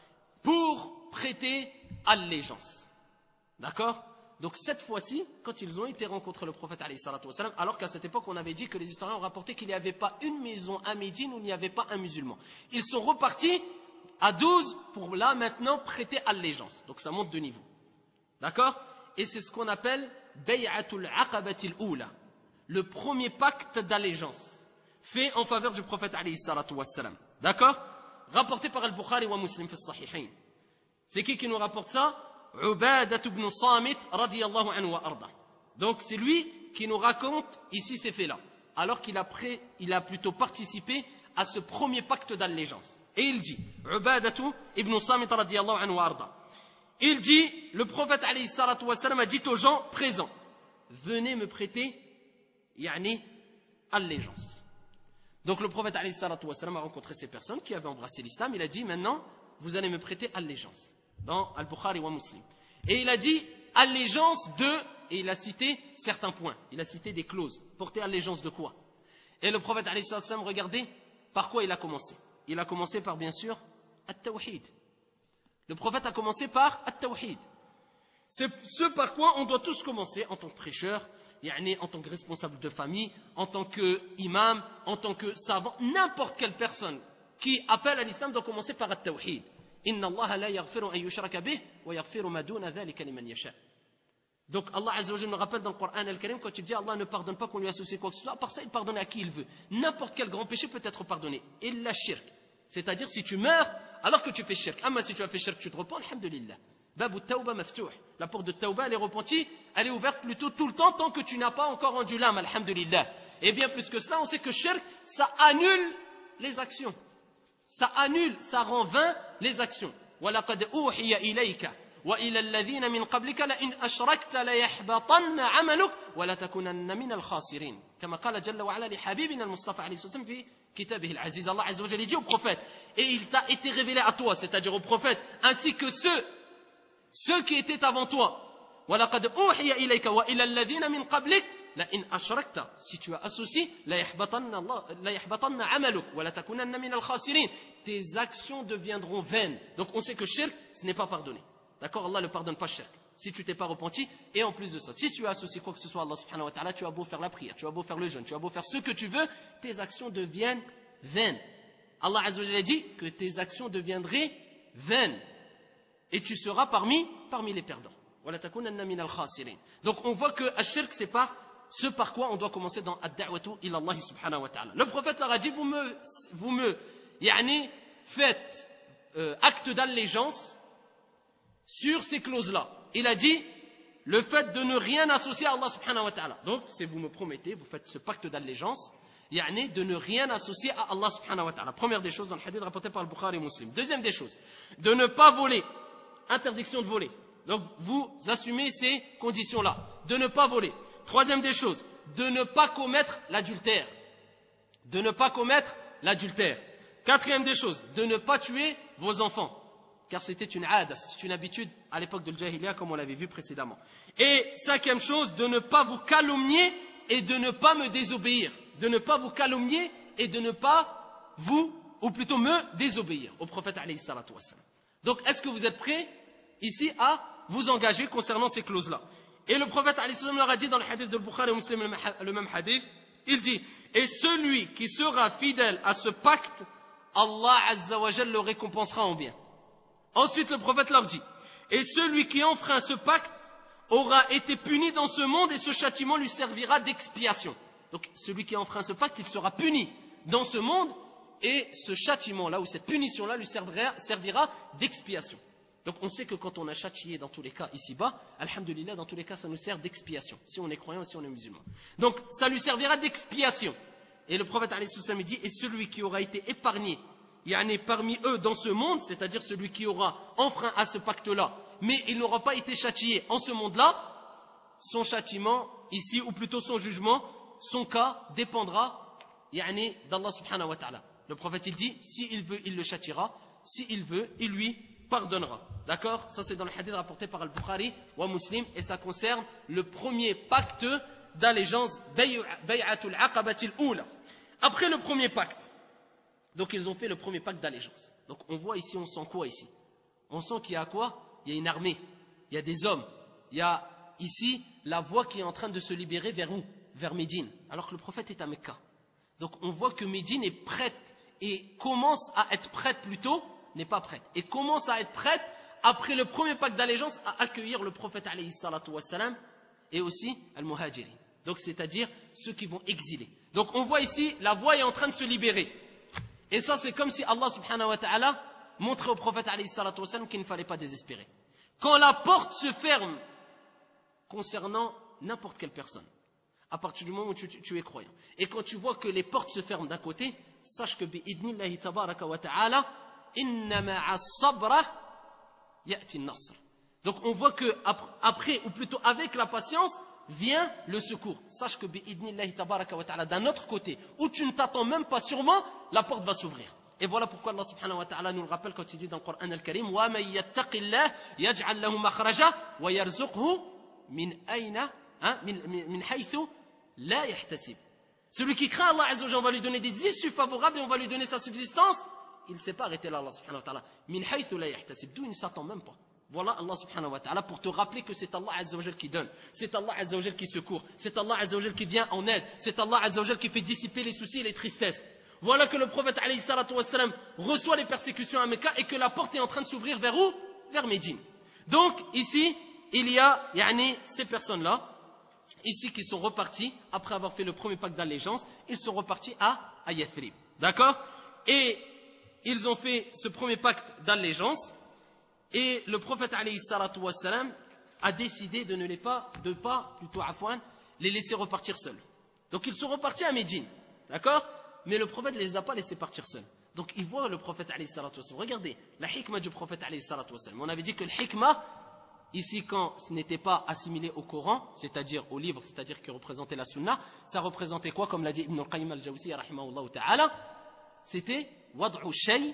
Speaker 1: pour prêter allégeance. D'accord? Donc cette fois-ci, quand ils ont été rencontrer le prophète alayhi salatu wassalam, alors qu'à cette époque on avait dit que les historiens ont rapporté qu'il n'y avait pas une maison à Médine où il n'y avait pas un musulman. Ils sont repartis à douze pour là maintenant prêter allégeance. Donc ça monte de niveau. D'accord? Et c'est ce qu'on appelle Bay'atul Aqabatil Oula, le premier pacte d'allégeance fait en faveur du prophète alayhi salatu wassalam. D'accord? Rapporté par Al-Bukhari wa Muslim fi as-Sahihayn. C'est qui qui nous rapporte ça? Ubadah ibn Samit radiyallahu anhu wa arda. Donc c'est lui qui nous raconte ici ces faits-là, alors qu'il a, pré, il a plutôt participé à ce premier pacte d'allégeance. Et il dit, Ubadah ibn Samit radiyallahu anhu wa arda, il dit, le prophète alayhi salatu wa salam a dit aux gens présents, venez me prêter yani allégeance. Donc le prophète alayhi salatu wa salam a rencontré ces personnes qui avaient embrassé l'islam. Il a dit, maintenant vous allez me prêter allégeance, dans Al-Bukhari wa Muslim. Et il a dit allégeance de, et il a cité certains points, il a cité des clauses. Porter allégeance de quoi? Et le prophète alayhi salatu wa salam, regardez par quoi il a commencé. Il a commencé par, bien sûr, At-Tawhid. Le prophète a commencé par At-Tawhid. C'est ce par quoi on doit tous commencer en tant que prêcheur, yani en tant que responsable de famille, en tant qu'imam, en tant que savant, n'importe quelle personne qui appelle à l'islam doit commencer par At-Tawhid. Inna Allah la yaghfiru an yushraka bih wa yaghfiru ma duna dhalika liman yasha. Donc Allah Azza wa Jalla nous rappelle dans le Coran Al-Karim, quand il dit Allah ne pardonne pas qu'on lui associe quoi que ce soit, par ça il pardonne à qui il veut. N'importe quel grand péché peut être pardonné. Illa shirk. C'est-à-dire si tu meurs alors que tu fais shirk. Amma si tu as fait shirk, tu te repens, alhamdulillah. Babu tawba maftuh. La porte de tawba, elle est repentie, elle est ouverte plutôt tout le temps tant que tu n'as pas encore rendu l'âme, alhamdulillah. Et bien plus que cela, on sait que shirk, ça annule les actions. Ça annule, ça rend vain les actions. وَلَقَدْ أُوحِيَ إِلَيْكَ وَإِلَى الَّذِينَ مِنْ قَبْلِكَ لَإِنْ أَشْرَكْتَ لَيَحْبَطَنَّ عَمَلُكَ وَلَتَكُونَنَّ مِنَ الْخَاسِرِينَ كما قال جل وعلا لحبيبنا المصطفى عليه الصلاة والسلام في كتابه العزيز. Allah Azza wa Jalla dit au prophète, et il t'a été révélé à toi, c'est-à-dire au prophète, ainsi que ceux, ceux qui étaient avant toi. وَلَقَدْ أُوحِيَ إِلَيْكَ وَإِلَى الَّذِينَ مِنْ قَبْلِكَ لئن أشركت, si tu as associé, لا يحبطن الله لا يحبطن عملك ولا تكونن من الخاسرين, tes actions deviendront vaines. Donc on sait que shirk, ce n'est pas pardonné. D'accord? Allah ne pardonne pas shirk si tu t'es pas repenti. Et en plus de ça, si tu as associé quoi que ce soit à Allah subhanahu wa ta'ala, tu as beau faire la prière, tu as beau faire le jeûne, tu as beau faire ce que tu veux, tes actions deviennent vaines. Allah Azza wa Jalla dit que tes actions deviendraient vaines et tu seras parmi parmi les perdants. ولا تكونن من الخاسرين. Donc on voit que shirk, c'est pas ce par quoi on doit commencer dans ad-da'watu ila Allah subhanahu wa ta'ala. Le prophète leur a dit, vous me, vous me, yani, faites euh, acte d'allégeance sur ces clauses-là. Il a dit, le fait de ne rien associer à Allah subhanahu wa ta'ala. Donc, c'est vous me promettez, vous faites ce pacte d'allégeance, yani, de ne rien associer à Allah subhanahu wa ta'ala. Première des choses dans le hadith rapporté par le Bukhari et Muslim. Deuxième des choses, de ne pas voler. Interdiction de voler. Donc, vous assumez ces conditions-là. De ne pas voler. Troisième des choses, de ne pas commettre l'adultère. De ne pas commettre l'adultère. Quatrième des choses, de ne pas tuer vos enfants. Car c'était une aada, c'est une habitude à l'époque de l'Jahiliya, comme on l'avait vu précédemment. Et cinquième chose, de ne pas vous calomnier et de ne pas me désobéir. De ne pas vous calomnier et de ne pas vous, ou plutôt me désobéir au prophète alayhi salatu wassalam. Donc, est-ce que vous êtes prêts ici à vous engager concernant ces clauses-là? Et le prophète alayhi salam leur a dit dans le hadith de Bukhari et Muslim, le même hadith, il dit, et celui qui sera fidèle à ce pacte, Allah Azza wa Jalla le récompensera en bien. Ensuite le prophète leur dit, et celui qui enfreint ce pacte, aura été puni dans ce monde et ce châtiment lui servira d'expiation. Donc celui qui enfreint ce pacte, il sera puni dans ce monde et ce châtiment-là ou cette punition-là lui servira, servira d'expiation. Donc on sait que quand on a châtié dans tous les cas ici-bas, alhamdoulilah, dans tous les cas ça nous sert d'expiation, si on est croyant, si on est musulman. Donc ça lui servira d'expiation. Et le prophète alayhi salam dit, et celui qui aura été épargné, yani parmi eux dans ce monde, c'est-à-dire celui qui aura enfreint à ce pacte-là, mais il n'aura pas été châtié en ce monde-là, son châtiment ici, ou plutôt son jugement, son cas dépendra yani, d'Allah subhanahu wa ta'ala. Le prophète il dit, s'il veut, il le châtiera, s'il veut, il lui pardonnera. D'accord? Ça c'est dans le hadith rapporté par Al-Bukhari ou Muslim, et ça concerne le premier pacte d'allégeance, Bay'atul Aqabatil Oula. Après le premier pacte, donc ils ont fait le premier pacte d'allégeance. Donc on voit ici, on sent quoi ici? On sent qu'il y a quoi? Il y a une armée, il y a des hommes, il y a ici la voie qui est en train de se libérer vers où? Vers Médine, alors que le prophète est à Mecca. Donc on voit que Médine est prête et commence à être prête plutôt, n'est pas prête, et commence à être prête après le premier pacte d'allégeance à accueillir le prophète alayhi salatu wassalam et aussi al-muhajirin. Donc c'est-à-dire ceux qui vont exiler. Donc on voit ici la voie est en train de se libérer. Et ça c'est comme si Allah subhanahu wa ta'ala montrait au prophète alayhi salatu wassalam qu'il ne fallait pas désespérer. Quand la porte se ferme concernant n'importe quelle personne, à partir du moment où tu, tu, tu es croyant, et quand tu vois que les portes se ferment d'un côté, sache que bi'idnillahi tabaraka wa ta'ala inna ma'a sabra ya'ti an-nasr. Donc on voit que après, ou plutôt avec la patience, vient le secours. Sache que bi'idnillahi tabaraka wa ta'ala, d'un autre côté, où tu ne t'attends même pas sûrement, la porte va s'ouvrir. Et voilà pourquoi Allah subhanahu wa ta'ala nous le rappelle quand il dit dans le Coran al-Karim, wa man yattaqillah yaj'al lahu makhraja wa yarzuqhu min ayna min min haythu la yahtasib. Celui qui craint Allah azza wa jalla, on va lui donner des issues favorables et on va lui donner sa subsistance. Il ne s'est pas arrêté là, Allah subhanahu wa ta'ala. Min haythu la yahtasib, d'où il ne s'attend même pas. Voilà Allah subhanahu wa ta'ala pour te rappeler que c'est Allah azza wa jalla qui donne, c'est Allah azza wa jalla qui secourt, c'est Allah azza wa jalla qui vient en aide, c'est Allah azza wa jalla qui fait dissiper les soucis et les tristesses. Voilà que le prophète alayhi salatu wassalam reçoit les persécutions à Mecca et que la porte est en train de s'ouvrir vers où? Vers Médine. Donc ici, il y a yani, ces personnes-là, ici qui sont repartis, après avoir fait le premier pacte d'allégeance, ils sont repartis à, à Yathrib. D'accord? Et ils ont fait ce premier pacte d'allégeance, et le prophète alayhi salatu wassalam a décidé de ne les pas, de pas, plutôt afouan, les laisser repartir seuls. Donc ils sont repartis à Médine. D'accord? Mais le prophète ne les a pas laissés partir seuls. Donc ils voient le prophète alayhi salatu wassalam. Regardez, la hikmah du prophète alayhi salatu wassalam. On avait dit que le hikmah, ici quand ce n'était pas assimilé au Coran, c'est-à-dire au livre, c'est-à-dire qui représentait la sunna, ça représentait quoi, comme l'a dit Ibn al-Qayyim al-Jawziyya rahimahullah ta'ala? C'était wad'u shay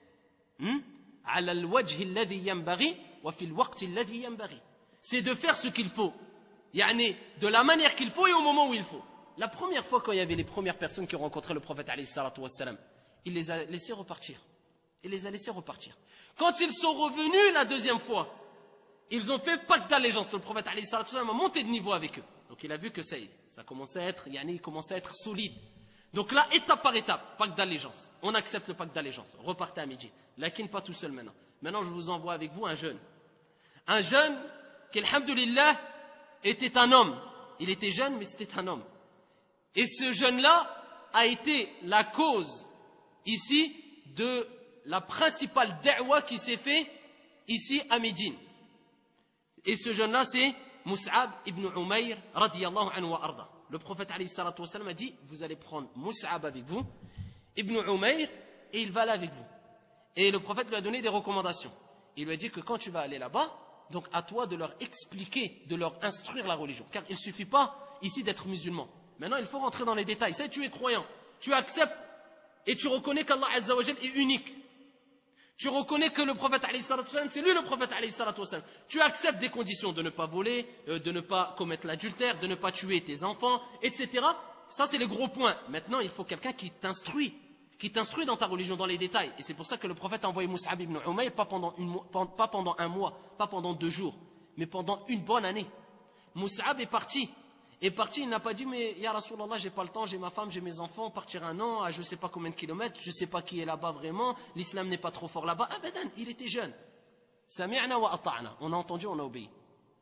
Speaker 1: ala al-wajh alladhi yanbaghi wa fi al-waqt alladhi yanbaghi. C'est de faire ce qu'il faut, yani de la manière qu'il faut et au moment où il faut. La première fois quand il y avait les premières personnes qui ont rencontré le prophète alayhi salatu wassalam, il les a laissés repartir. Il les a laissés repartir. Quand ils sont revenus la deuxième fois, ils ont fait pacte d'allégeance. Le prophète alayhi salatu wassalam a monté de niveau avec eux. Donc il a vu que ça, ça commençait à être, yani, il commençait à être solide. Donc là, étape par étape, pacte d'allégeance. On accepte le pacte d'allégeance. Repartez à Médine. Lakin pas tout seul maintenant. Maintenant, je vous envoie avec vous un jeune. Un jeune qui, alhamdulillah, était un homme. Il était jeune, mais c'était un homme. Et ce jeune-là a été la cause, ici, de la principale da'wa qui s'est fait ici à Médine. Et ce jeune-là, c'est Mus'ab ibn Umayr, radiyallahu anhu wa arda. Le prophète alayhi salatu wassalam a dit, vous allez prendre Mus'ab avec vous, Ibn Umayr, et il va aller avec vous. Et le prophète lui a donné des recommandations. Il lui a dit que quand tu vas aller là-bas, donc à toi de leur expliquer, de leur instruire la religion. Car il ne suffit pas ici d'être musulman. Maintenant, il faut rentrer dans les détails. Ça, tu es croyant. Tu acceptes et tu reconnais qu'Allah Azza wa Jal est unique. Tu reconnais que le prophète alayhi salatu wassalam, c'est lui le prophète alayhi salatu wassalam. Tu acceptes des conditions de ne pas voler, euh, de ne pas commettre l'adultère, de ne pas tuer tes enfants, et cetera. Ça, c'est les gros points. Maintenant, il faut quelqu'un qui t'instruit, qui t'instruit dans ta religion, dans les détails. Et c'est pour ça que le prophète a envoyé Mus'ab ibn Umayr, pas pendant, une, pas pendant un mois, pas pendant deux jours, mais pendant une bonne année. Mus'ab est parti. Est parti, il n'a pas dit, mais Ya Rasulallah, j'ai pas le temps, j'ai ma femme, j'ai mes enfants, partir un an à je sais pas combien de kilomètres, je sais pas qui est là-bas vraiment, l'islam n'est pas trop fort là-bas. Abadan, il était jeune. Sami'na wa ata'na. On a entendu, on a obéi.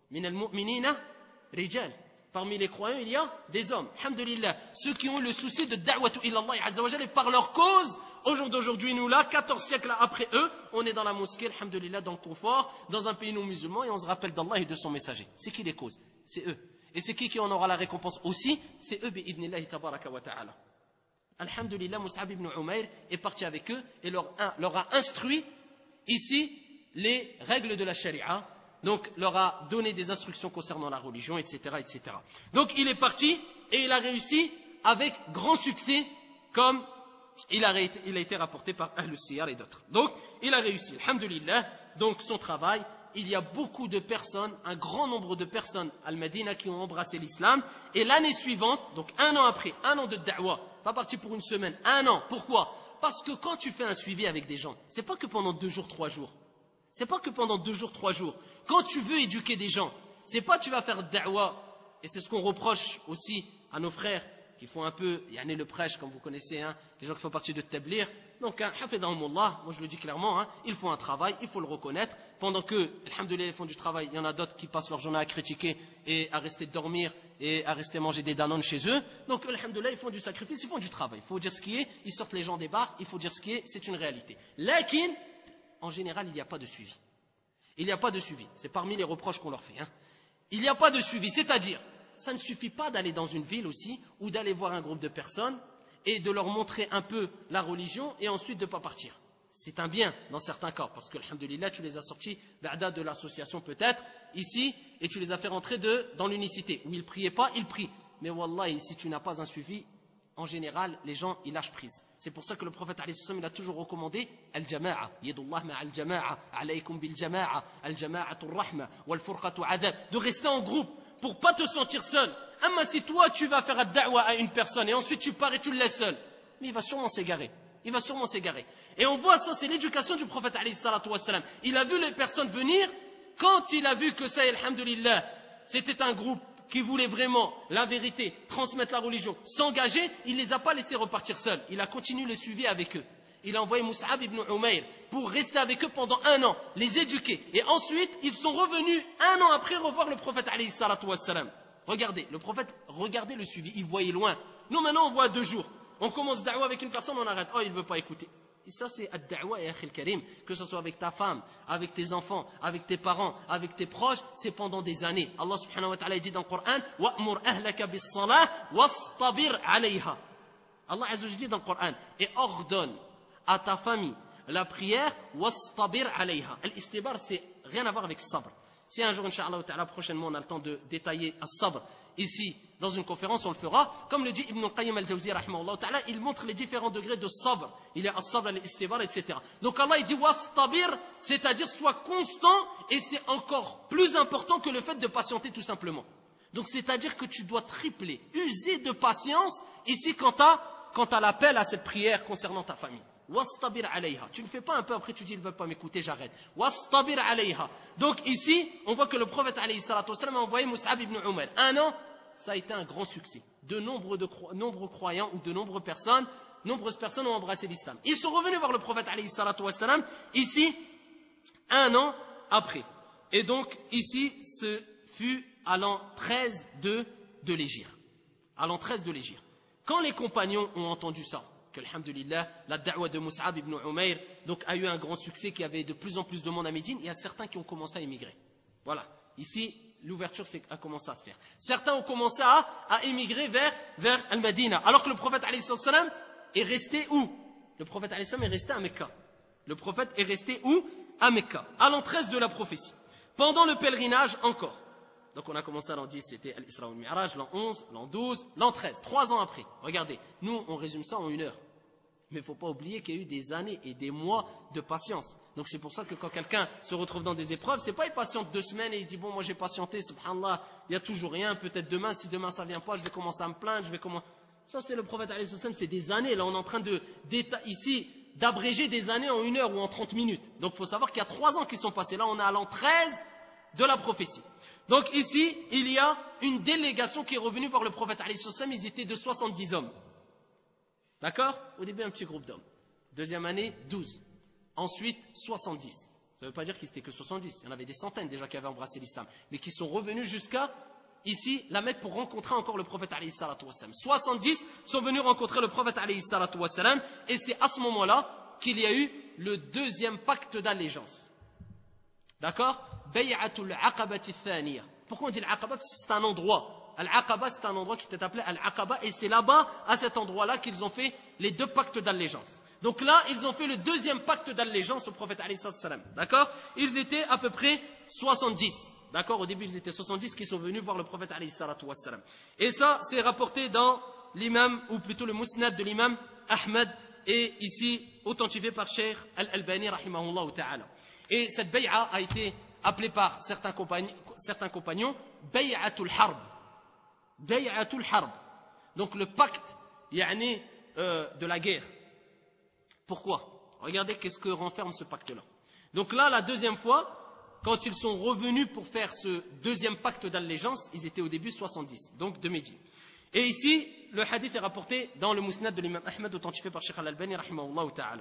Speaker 1: min al-mu'minina rijal. Parmi les croyants, il y a des hommes. Alhamdulillah. Ceux qui ont le souci de da'watu ila Allah azza wa jalla et par leur cause, au jour d'aujourd'hui, nous là, quatorze siècles après eux, on est dans la mosquée, alhamdulillah, dans le confort, dans un pays non musulman et on se rappelle d'Allah et de son messager. C'est qui les causes? C'est eux. Et c'est qui qui en aura la récompense aussi? C'est eux, bi'idnillahi tabaraka wa ta'ala. Alhamdulillah, Mus'ab ibn Umayr est parti avec eux et leur, leur a instruit ici les règles de la charia. Donc, leur a donné des instructions concernant la religion, et cetera, et cetera. Donc, il est parti et il a réussi avec grand succès, comme il a, été, il a été rapporté par Ahl Siyar et d'autres. Donc, il a réussi, alhamdulillah. Donc, son travail, il y a beaucoup de personnes, un grand nombre de personnes al-Madina qui ont embrassé l'islam. Et l'année suivante, donc un an après, un an de da'wah, pas parti pour une semaine, un an. Pourquoi? Parce que quand tu fais un suivi avec des gens, c'est pas que pendant deux jours, trois jours. C'est pas que pendant deux jours, trois jours. Quand tu veux éduquer des gens, c'est pas tu vas faire da'wah, et c'est ce qu'on reproche aussi à nos frères qui font un peu, yani le prêche, comme vous connaissez, hein, les gens qui font partie de Tablir. Donc, hein, hafidahumullah, moi je le dis clairement, hein, ils font un travail, il faut le reconnaître. Pendant que, alhamdoulilah, ils font du travail, il y en a d'autres qui passent leur journée à critiquer et à rester dormir et à rester manger des danones chez eux. Donc, alhamdoulilah, ils font du sacrifice, ils font du travail. Il faut dire ce qui est, ils sortent les gens des bars, il faut dire ce qui est, c'est une réalité. Lakin, en général, il n'y a pas de suivi. Il n'y a pas de suivi. C'est parmi les reproches qu'on leur fait. Hein. Il n'y a pas de suivi. C'est-à-dire, ça ne suffit pas d'aller dans une ville aussi, ou d'aller voir un groupe de personnes, et de leur montrer un peu la religion, et ensuite de ne pas partir. C'est un bien, dans certains cas, parce que, alhamdulillah, tu les as sortis ba'da de l'association peut-être, ici, et tu les as fait rentrer de, dans l'unicité. Où ils ne priaient pas, ils prient. Mais wallahi, si tu n'as pas un suivi, en général, les gens, ils lâchent prise. C'est pour ça que le prophète, alayhi salam, il a toujours recommandé al-jama'a. Yadullah ma'al jama'a, alaykum bil jama'a, al-jama'atu rahma, wal furqatu adab. De rester en groupe, pour pas te sentir seul. Amma si toi, tu vas faire ad-da'wa à une personne, et ensuite tu pars et tu le laisses seul, mais il va sûrement s'égarer. Il va sûrement s'égarer. Et on voit ça, c'est l'éducation du prophète, alayhi salatu wassalam. Il a vu les personnes venir, quand il a vu que ça, alhamdulillah, c'était un groupe qui voulait vraiment la vérité, transmettre la religion, s'engager, il ne les a pas laissés repartir seuls. Il a continué le suivi avec eux. Il a envoyé Mus'ab ibn Umayr pour rester avec eux pendant un an, les éduquer. Et ensuite, ils sont revenus un an après revoir le prophète alayhi salatu wassalam. Regardez, le prophète, regardez le suivi, il voyait loin. Nous maintenant, on voit deux jours. On commence da'wa avec une personne, on arrête. Oh, il ne veut pas écouter. Et ça, c'est ad-da'wa et akhil karim. Que ce soit avec ta femme, avec tes enfants, avec tes parents, avec tes proches, c'est pendant des années. Allah subhanahu wa ta'ala dit dans le Coran, wa'mur ahlaka bis-salah wastabir alayha. Allah azza wa jalla dit dans le Coran, et ordonne à ta famille la prière, wastabir alayha. Al-istibar, c'est rien à voir avec sabr. Si un jour, incha'Allah ta'ala, prochainement, on a le temps de détailler as-sabr, ici, dans une conférence, on le fera. Comme le dit Ibn Qayyim al-Jawzi, rahimahullah ta'ala, il montre les différents degrés de sabr. Il y a as-sabr, al-istibar, et cetera. Donc Allah, il dit wastabir, c'est-à-dire sois constant, et c'est encore plus important que le fait de patienter tout simplement. Donc c'est-à-dire que tu dois tripler, user de patience, ici, quant à, quant à l'appel à cette prière concernant ta famille. Wastabir alayha. Tu ne fais pas un peu après, tu dis, il ne veut pas m'écouter, j'arrête. Wastabir alayha. Donc ici, on voit que le prophète, alayhi salatu wassalam, a envoyé Mus'ab ibn Umayr. Un an, ça a été un grand succès. De nombreux, de cro nombreux croyants ou de nombreuses personnes, nombreuses personnes ont embrassé l'islam. Ils sont revenus voir le prophète, alayhi salatu wassalam, ici, un an après. Et donc, ici, ce fut à l'an treize de, de l'Hégire. À l'an treize de l'Hégire. Quand les compagnons ont entendu ça, que, alhamdulillah, la da'wa de Mus'ab ibn Umayr donc, a eu un grand succès, qui avait de plus en plus de monde à Médine, il y a certains qui ont commencé à émigrer. Voilà. Ici, l'ouverture a commencé à se faire. Certains ont commencé à, à émigrer vers, vers Al-Madina, alors que le prophète alayhi salam est resté où? Le prophète alayhi salam est resté à Mecca. Le prophète est resté où? À Mecca, à l'an treize de la prophétie. Pendant le pèlerinage encore. Donc on a commencé à l'an dix, c'était Al-Isra wal-Mi'raj, l'an onze, l'an douze, l'an treize, trois ans après. Regardez, nous on résume ça en une heure. Mais il ne faut pas oublier qu'il y a eu des années et des mois de patience. Donc c'est pour ça que quand quelqu'un se retrouve dans des épreuves, c'est pas il patiente deux semaines et il dit bon moi j'ai patienté, subhanallah, il n'y a toujours rien, peut-être demain, si demain ça vient pas, je vais commencer à me plaindre, je vais commencer. Ça c'est le prophète alayhi salam, c'est des années. Là on est en train de ici d'abréger des années en une heure ou en trente minutes. Donc il faut savoir qu'il y a trois ans qui sont passés. Là on est à l'an treize de la prophétie. Donc ici il y a une délégation qui est revenue voir le prophète alayhi salam, ils étaient de soixante-dix hommes. D'accord? Au début, un petit groupe d'hommes. Deuxième année, douze. Ensuite, soixante-dix. Ça ne veut pas dire qu'ils n'étaient que soixante-dix. Il y en avait des centaines déjà qui avaient embrassé l'islam, mais qui sont revenus jusqu'à ici, la Mecque, pour rencontrer encore le prophète alayhi salatu wassalam. soixante-dix sont venus rencontrer le prophète alayhi salatu wassalam, et c'est à ce moment-là qu'il y a eu le deuxième pacte d'allégeance. D'accord? Bay'atul aqabati thaniya. Pourquoi on dit l'aqaba? Parce que c'est un endroit. Al-Aqaba, c'est un endroit qui était appelé Al-Aqaba, et c'est là-bas, à cet endroit-là, qu'ils ont fait les deux pactes d'allégeance. Donc là, ils ont fait le deuxième pacte d'allégeance au prophète alayhi salatu wassalam. D'accord? Ils étaient à peu près soixante-dix. D'accord? Au début, ils étaient soixante-dix qui sont venus voir le prophète alayhi salatu wassalam. Et ça, c'est rapporté dans l'imam, ou plutôt le musnad de l'imam Ahmed, et ici, authentifié par Cheikh Al-Albani, rahimahullah ta'ala. Et cette bay'a a été appelée par certains compagnons, certains compagnons Bay'atul Harb. Bay'atul Harb. Donc le pacte, yani, euh, de la guerre. Pourquoi? Regardez qu'est-ce que renferme ce pacte-là. Donc là, la deuxième fois, quand ils sont revenus pour faire ce deuxième pacte d'allégeance, ils étaient au début soixante-dix, donc de Médine. Et ici, le hadith est rapporté dans le musnad de l'imam Ahmed, authentifié par Cheikh Al-Albani, rahimahullah ta'ala.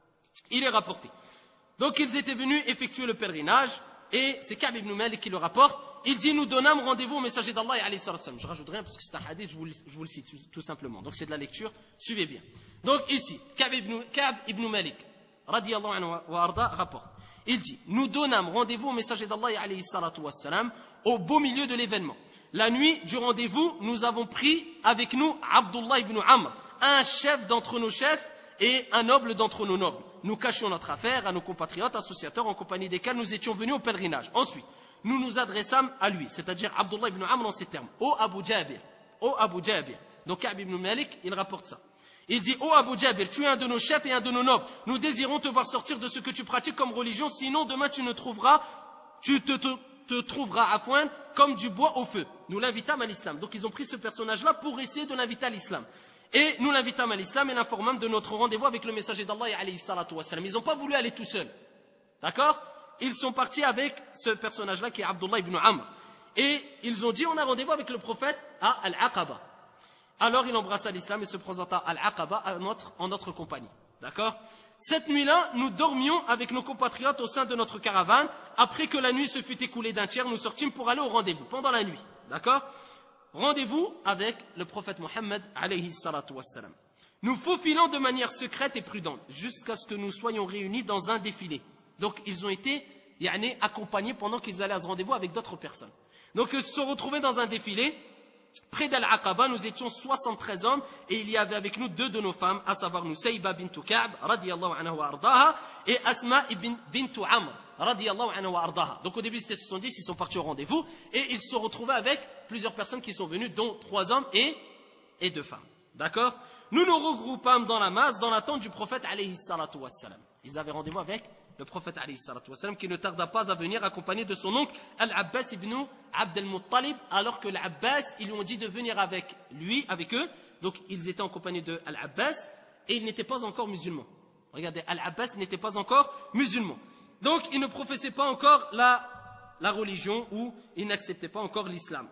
Speaker 1: Il est rapporté. Donc ils étaient venus effectuer le pèlerinage, et c'est Ka'b ibn Malik qui le rapporte. Il dit, nous donnâmes rendez-vous au messager d'Allah alayhi salatu wassalam. Je rajoute rien parce que c'est un hadith, je vous, je vous le cite tout simplement. Donc c'est de la lecture, suivez bien. Donc ici, Ka'b ibn, Ka'b ibn Malik, radiyallahu anhu wa arda, rapporte. Il dit, nous donnâmes rendez-vous au messager d'Allah alayhi salatu wassalam au beau milieu de l'événement. La nuit du rendez-vous, nous avons pris avec nous Abdullah ibn Amr, un chef d'entre nos chefs et un noble d'entre nos nobles. Nous cachions notre affaire à nos compatriotes, associateurs en compagnie desquels nous étions venus au pèlerinage. Ensuite, nous nous adressâmes à lui, c'est-à-dire Abdullah ibn Amr en ces termes. Ô Abu Jabir, ô Abu Jabir. Donc Ka'b ibn Malik, il rapporte ça. Il dit, ô Abu Jabir, tu es un de nos chefs et un de nos nobles. Nous désirons te voir sortir de ce que tu pratiques comme religion, sinon demain tu ne trouveras, tu te, te, te trouveras à foin comme du bois au feu. Nous l'invitâmes à l'islam. Donc ils ont pris ce personnage-là pour essayer de l'inviter à l'islam. Et nous l'invitâmes à l'islam et l'informâmes de notre rendez-vous avec le messager d'Allah alayhi salatu wassalam. Ils n'ont pas voulu aller tout seuls. D'accord? Ils sont partis avec ce personnage-là qui est Abdullah ibn Amr. Et ils ont dit, on a rendez-vous avec le prophète à Al-Aqaba. Alors il embrassa l'islam et se présenta à Al-Aqaba en notre compagnie. D'accord? Cette nuit-là, nous dormions avec nos compatriotes au sein de notre caravane. Après que la nuit se fut écoulée d'un tiers, nous sortîmes pour aller au rendez-vous, pendant la nuit. D'accord? Rendez-vous avec le prophète Mohammed alayhi salatu wassalam. Nous faufilons de manière secrète et prudente, jusqu'à ce que nous soyons réunis dans un défilé. Donc ils ont été yani, accompagnés pendant qu'ils allaient à ce rendez-vous avec d'autres personnes. Donc ils se sont retrouvés dans un défilé. Près d'Al-Aqaba, nous étions soixante-treize hommes et il y avait avec nous deux de nos femmes, à savoir Nusayba bint Ka'b, radiyallahu anha wa ardaha, et Asma ibn bint Amr, radiyallahu anha wa ardaha. Donc au début c'était soixante-dix, ils sont partis au rendez-vous et ils se sont retrouvés avec plusieurs personnes qui sont venues, dont trois hommes et, et deux femmes. D'accord? Nous nous regroupâmes dans la masse dans l'attente du prophète alayhi salatu wassalam. Ils avaient rendez-vous avec le prophète alayhi salatu wassalam qui ne tarda pas à venir accompagné de son oncle Al-Abbas ibn Abd al-Muttalib, alors que l'Abbas, ils lui ont dit de venir avec lui, avec eux. Donc ils étaient en compagnie de Al-Abbas et ils n'étaient pas encore musulmans. Regardez, Al-Abbas n'était pas encore musulman. Donc ils ne professaient pas encore la, la religion ou ils n'acceptaient pas encore l'islam.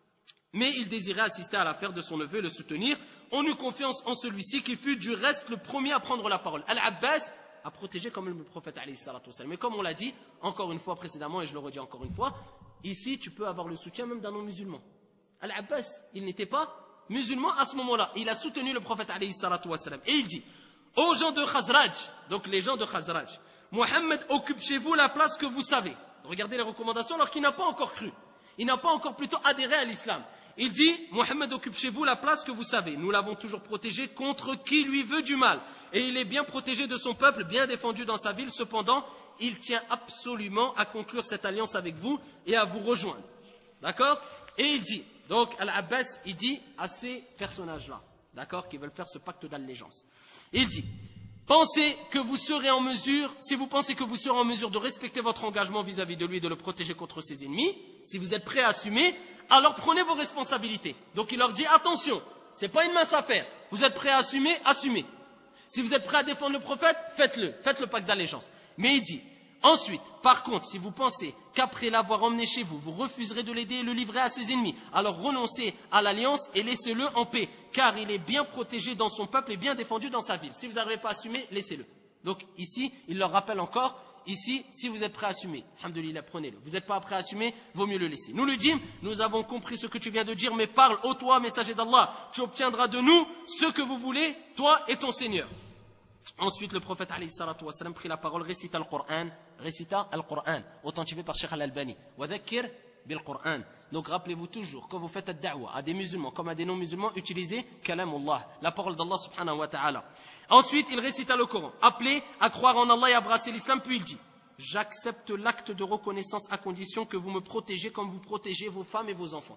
Speaker 1: Mais il désirait assister à l'affaire de son neveu et le soutenir. On eut confiance en celui-ci qui fut du reste le premier à prendre la parole. Al-Abbas a protégé quand même le prophète alayhi salatu wassalam. Mais comme on l'a dit encore une fois précédemment, et je le redis encore une fois, ici tu peux avoir le soutien même d'un non-musulman. Al-Abbas, il n'était pas musulman à ce moment-là. Il a soutenu le prophète alayhi salatu wassalam. Et il dit, aux gens de Khazraj, donc les gens de Khazraj, Mohammed occupe chez vous la place que vous savez. Regardez les recommandations alors qu'il n'a pas encore cru. Il n'a pas encore plutôt adhéré à l'islam. Il dit, Mohammed occupe chez vous la place que vous savez. Nous l'avons toujours protégé contre qui lui veut du mal. Et il est bien protégé de son peuple, bien défendu dans sa ville. Cependant, il tient absolument à conclure cette alliance avec vous et à vous rejoindre. D'accord? Et il dit, donc Al-Abbas, il dit à ces personnages-là, d'accord, qui veulent faire ce pacte d'allégeance. Il dit, pensez que vous serez en mesure, si vous pensez que vous serez en mesure de respecter votre engagement vis-à-vis de lui et de le protéger contre ses ennemis, si vous êtes prêts à assumer, alors prenez vos responsabilités. Donc il leur dit, attention, c'est pas une mince affaire. Vous êtes prêts à assumer, assumez. Si vous êtes prêts à défendre le prophète, faites-le, faites le pacte d'allégeance. Mais il dit, ensuite, par contre, si vous pensez qu'après l'avoir emmené chez vous, vous refuserez de l'aider et le livrer à ses ennemis, alors renoncez à l'alliance et laissez-le en paix, car il est bien protégé dans son peuple et bien défendu dans sa ville. Si vous n'arrivez pas à assumer, laissez-le. Donc ici, il leur rappelle encore ici, si vous êtes prêt à assumer, alhamdoulilah, prenez-le. Vous n'êtes pas prêt à assumer, vaut mieux le laisser. Nous le dîmes, nous avons compris ce que tu viens de dire, mais parle, ô toi, messager d'Allah, tu obtiendras de nous ce que vous voulez, toi et ton Seigneur. Ensuite, le prophète alayhi salatu wa salam prit la parole, récita le Coran, récita le Coran, authentifié par Cheikh Al-Albani. Wa dhakkir bil Coran. Donc rappelez-vous toujours, quand vous faites ad-da'wa à des musulmans comme à des non-musulmans, utilisez kalamullah, la parole d'Allah subhanahu wa ta'ala. Ensuite, il récita le Coran, appelé à croire en Allah et à embrasser l'islam, puis il dit: j'accepte l'acte de reconnaissance à condition que vous me protégez comme vous protégez vos femmes et vos enfants.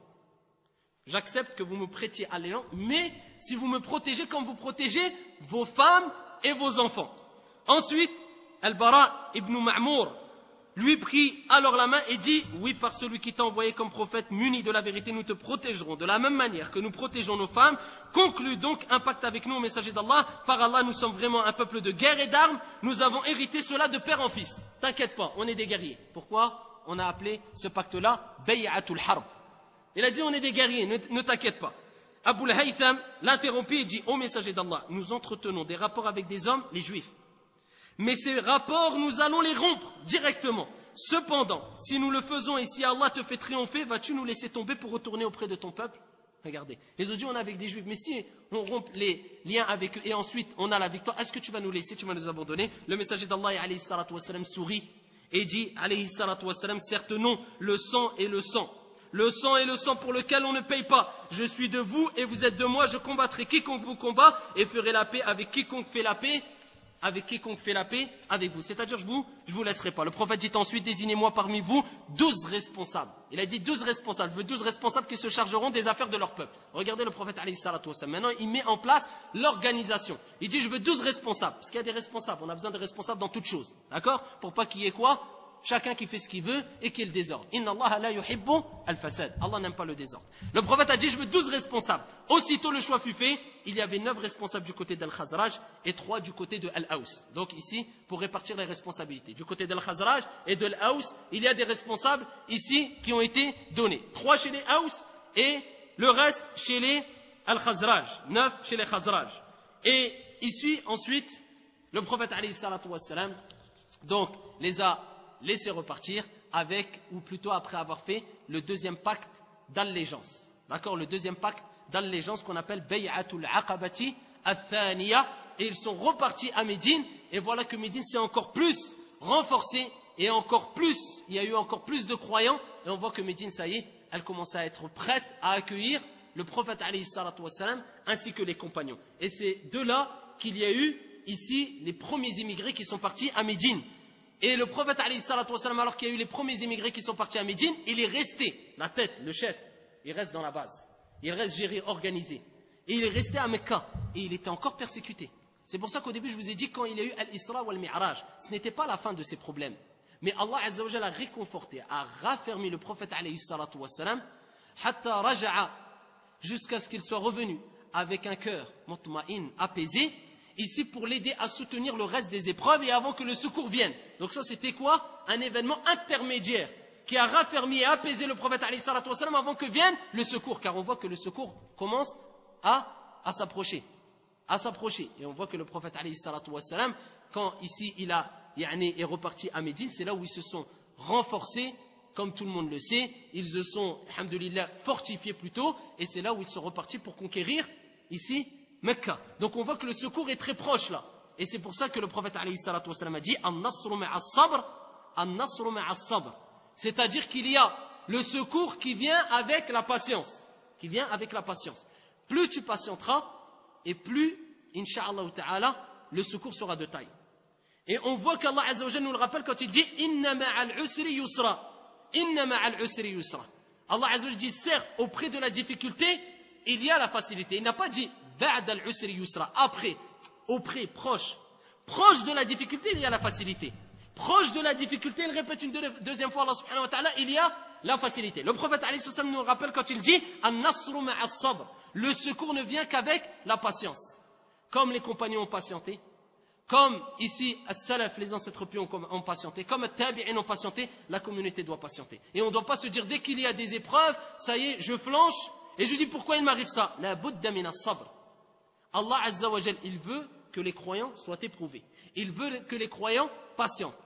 Speaker 1: J'accepte que vous me prêtiez allégeance, mais si vous me protégez comme vous protégez vos femmes et vos enfants. Ensuite, Al-Bara ibn Ma'mour lui prit alors la main et dit: oui, par celui qui t'a envoyé comme prophète muni de la vérité, nous te protégerons de la même manière que nous protégeons nos femmes. Conclus donc un pacte avec nous au messager d'Allah. Par Allah, nous sommes vraiment un peuple de guerre et d'armes. Nous avons hérité cela de père en fils. T'inquiète pas, on est des guerriers. Pourquoi on a appelé ce pacte-là Bay'atul Harb? Il a dit: on est des guerriers, ne, ne t'inquiète pas. Abu al-Haytham l'interrompit et dit: ô messager d'Allah, nous entretenons des rapports avec des hommes, les juifs. Mais ces rapports, nous allons les rompre directement. Cependant, si nous le faisons et si Allah te fait triompher, vas-tu nous laisser tomber pour retourner auprès de ton peuple? Regardez, les autres on est avec des juifs, mais si on rompt les liens avec eux et ensuite on a la victoire, est-ce que tu vas nous laisser, tu vas nous abandonner? Le messager d'Allah alayhi salatu wassalam sourit et dit alayhi salatu wassalam: certes non, le sang est le sang. Le sang est le sang pour lequel on ne paye pas. Je suis de vous et vous êtes de moi, je combattrai quiconque vous combat et ferai la paix avec quiconque fait la paix. Avec quiconque fait la paix, avec vous. C'est-à-dire, je vous, je vous laisserai pas. Le prophète dit ensuite: désignez-moi parmi vous douze responsables. Il a dit douze responsables. Je veux douze responsables qui se chargeront des affaires de leur peuple. Regardez le prophète alayhi salatu wassalam. Maintenant, il met en place l'organisation. Il dit: je veux douze responsables. Parce qu'il y a des responsables. On a besoin de responsables dans toutes choses. D'accord? Pour pas qu'il y ait quoi? Chacun qui fait ce qu'il veut et qui est le désordre. Inna Allah la yuhibbu al-fasad. Allah n'aime pas le désordre. Le prophète a dit: je veux douze responsables. Aussitôt le choix fut fait. Il y avait neuf responsables du côté d'Al-Khazraj et trois du côté de Al-Aws. Donc ici, pour répartir les responsabilités. Du côté d'Al-Khazraj et de Al-Aws, il y a des responsables ici qui ont été donnés. Trois chez les Aws et le reste chez les Al-Khazraj. Neuf chez les Khazraj. Et ici, ensuite, le prophète alayhi salatu wassalam, donc, les a laissés repartir avec, ou plutôt après avoir fait, le deuxième pacte d'allégeance. D'accord? Le deuxième pacte d'allégeance qu'on appelle Bay'atul Aqabati al-Thaniya, et ils sont repartis à Médine, et voilà que Médine s'est encore plus renforcée, et encore plus, il y a eu encore plus de croyants, et on voit que Médine, ça y est, elle commence à être prête à accueillir le prophète alayhi salatu wassalam, ainsi que les compagnons. Et c'est de là qu'il y a eu ici les premiers immigrés qui sont partis à Médine. Et le prophète alayhi salatu wassalam, alors qu'il y a eu les premiers immigrés qui sont partis à Médine, il est resté, la tête, le chef, il reste dans la base. Il reste géré, organisé. Et il est resté à Mecca. Et il était encore persécuté. C'est pour ça qu'au début, je vous ai dit, quand il y a eu Al-Isra ou Al-Mi'raj, ce n'était pas la fin de ses problèmes. Mais Allah Azza wa Jalla a réconforté, a raffermi le prophète alayhi salatu wassalam, hatta raja'a, jusqu'à ce qu'il soit revenu avec un cœur mutma'in, apaisé, ici pour l'aider à soutenir le reste des épreuves et avant que le secours vienne. Donc ça, c'était quoi? Un événement intermédiaire qui a raffermi et apaisé le prophète alayhi salatu wassalam avant que vienne le secours, car on voit que le secours commence à, à s'approcher, à s'approcher. Et on voit que le prophète alayhi salatu wassalam, quand ici il a, yani, est reparti à Médine, c'est là où ils se sont renforcés, comme tout le monde le sait, ils se sont, alhamdoulilah, fortifiés plutôt, et c'est là où ils sont repartis pour conquérir, ici, Mecca. Donc on voit que le secours est très proche là. Et c'est pour ça que le prophète alayhi salatu wassalam a dit: An-nasru ma'a as-sabr, An-nasru ma'a as-sabr. C'est-à-dire qu'il y a le secours qui vient avec la patience. Qui vient avec la patience. Plus tu patienteras, et plus, incha'Allah ta'ala, le secours sera de taille. Et on voit qu'Allah Azza wa Jalla nous le rappelle quand il dit: Inna ma'al usri yusra. Inna ma'al usri yusra. Allah Azza wa Jalla dit: certes, auprès de la difficulté, il y a la facilité. Il n'a pas dit ba'da al-usri yusra. Après, auprès, proche. Proche de la difficulté, il y a la facilité. Proche de la difficulté, il répète une deuxième fois, Allah subhanahu wa ta'ala, il y a la facilité. Le prophète alayhi sallam nous rappelle quand il dit: An-nasru ma'a as-sabr. Le secours ne vient qu'avec la patience. Comme les compagnons ont patienté, comme ici, as-salaf, les ancêtres pieux ont patienté, comme at-tabi'in ont patienté, la communauté doit patienter. Et on ne doit pas se dire, dès qu'il y a des épreuves, ça y est, je flanche, et je dis pourquoi il m'arrive ça? La budda min as-sabr. Allah Azza wa Jal, il veut que les croyants soient éprouvés. Il veut que les croyants patientent.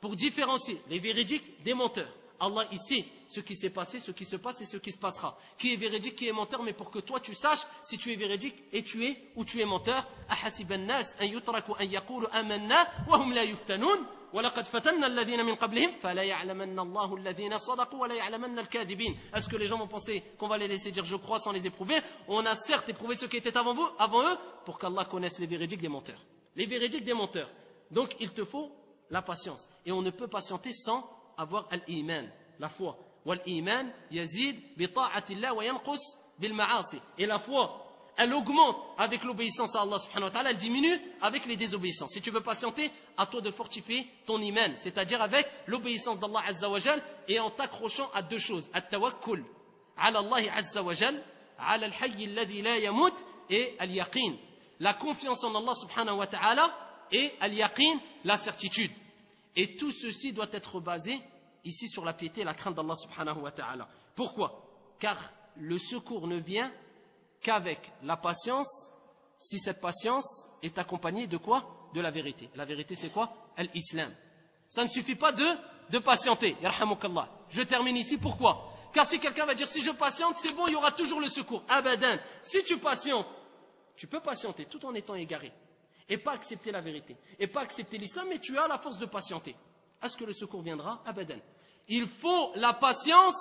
Speaker 2: pour différencier les véridiques des menteurs. Allah, il sait ce qui s'est passé, ce qui se passe et ce qui se passera. Qui est véridique, qui est menteur, mais pour que toi tu saches si tu es véridique et tu es ou tu es menteur. أحسب الناس أن يتركوا أن يقولوا آمنا وهم لا يفتنون ولقد فتنا الذين من قبلهم فلا يعلمن الله الذين صدقوا ولا يعلمن الكاذبين. Est-ce que les gens vont penser qu'on va les laisser dire je crois sans les éprouver? On a certes éprouvé ceux qui étaient avant vous, avant eux, pour qu'Allah connaisse les véridiques des menteurs. Les véridiques des menteurs. Donc il te faut la patience. Et on ne peut patienter sans avoir al-iman, la foi. Wal-iman yazid bi ta'atillah wa yanqus bil ma'asi. Et la foi, elle augmente avec l'obéissance à Allah subhanahu wa ta'ala, elle diminue avec les désobéissances. Si tu veux patienter, à toi de fortifier ton iman, c'est-à-dire avec l'obéissance d'Allah azza wa jal et en t'accrochant à deux choses, at-tawakkul ala Allah azza wa jal, ala al-hayy alladhi la yamut et al-yaqin. La confiance en Allah subhanahu wa ta'ala et al-yaqin, la certitude. Et tout ceci doit être basé ici sur la piété et la crainte d'Allah subhanahu wa ta'ala. Pourquoi? Car le secours ne vient qu'avec la patience, si cette patience est accompagnée de quoi? De la vérité. La vérité c'est quoi? L'islam. Ça ne suffit pas de, de patienter. Yarhamukallah. Je termine ici. Pourquoi? Car si quelqu'un va dire si je patiente, c'est bon, il y aura toujours le secours. Abadan. Si tu patientes, tu peux patienter tout en étant égaré. Et pas accepter la vérité. Et pas accepter l'islam, mais tu as la force de patienter. Est-ce que le secours viendra? Abadan. Il faut la patience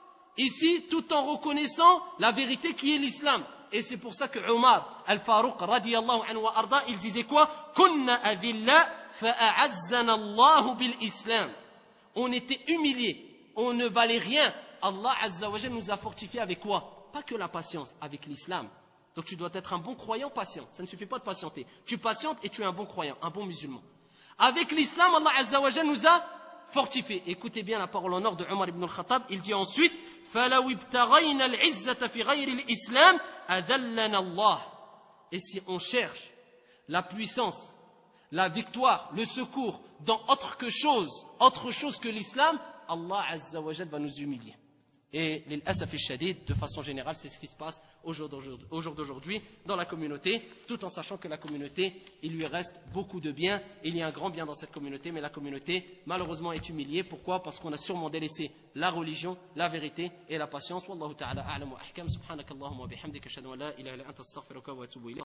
Speaker 2: ici tout en reconnaissant la vérité qui est l'islam. Et c'est pour ça que Omar al-Farouq radiyallahu anhu wa arda, il disait quoi? Kunna adilla fa'a'azzana Allahu bil islam. On était humiliés, on ne valait rien. Allah azza wa jalla nous a fortifiés avec quoi? Pas que la patience, avec l'islam. Donc tu dois être un bon croyant patient. Ça ne suffit pas de patienter. Tu patientes et tu es un bon croyant, un bon musulman. Avec l'islam, Allah azza wa jalla nous a fortifiés. Écoutez bien la parole en or de Omar ibn al-Khattab. Il dit ensuite فَلَوْ ابْتَغَيْنَا الْعِزَّةَ فِي غَيْرِ الْإِسْلَامِ أَذَلَّنَا اللَّهُ. Et si on cherche la puissance, la victoire, le secours dans autre que chose, autre chose que l'islam, Allah azza wa jalla va nous humilier. Et l'asaf al-shadid, de façon générale, c'est ce qui se passe au jour d'aujourd'hui dans la communauté, tout en sachant que la communauté, il lui reste beaucoup de bien, il y a un grand bien dans cette communauté, mais la communauté, malheureusement, est humiliée. Pourquoi? Parce qu'on a sûrement délaissé la religion, la vérité et la patience. Wallahu ta'ala a'lam wa ahkam. Subhanakallahumma wa bihamdika ashhadu an la ilaha illa anta astaghfiruka wa atubu ilayk.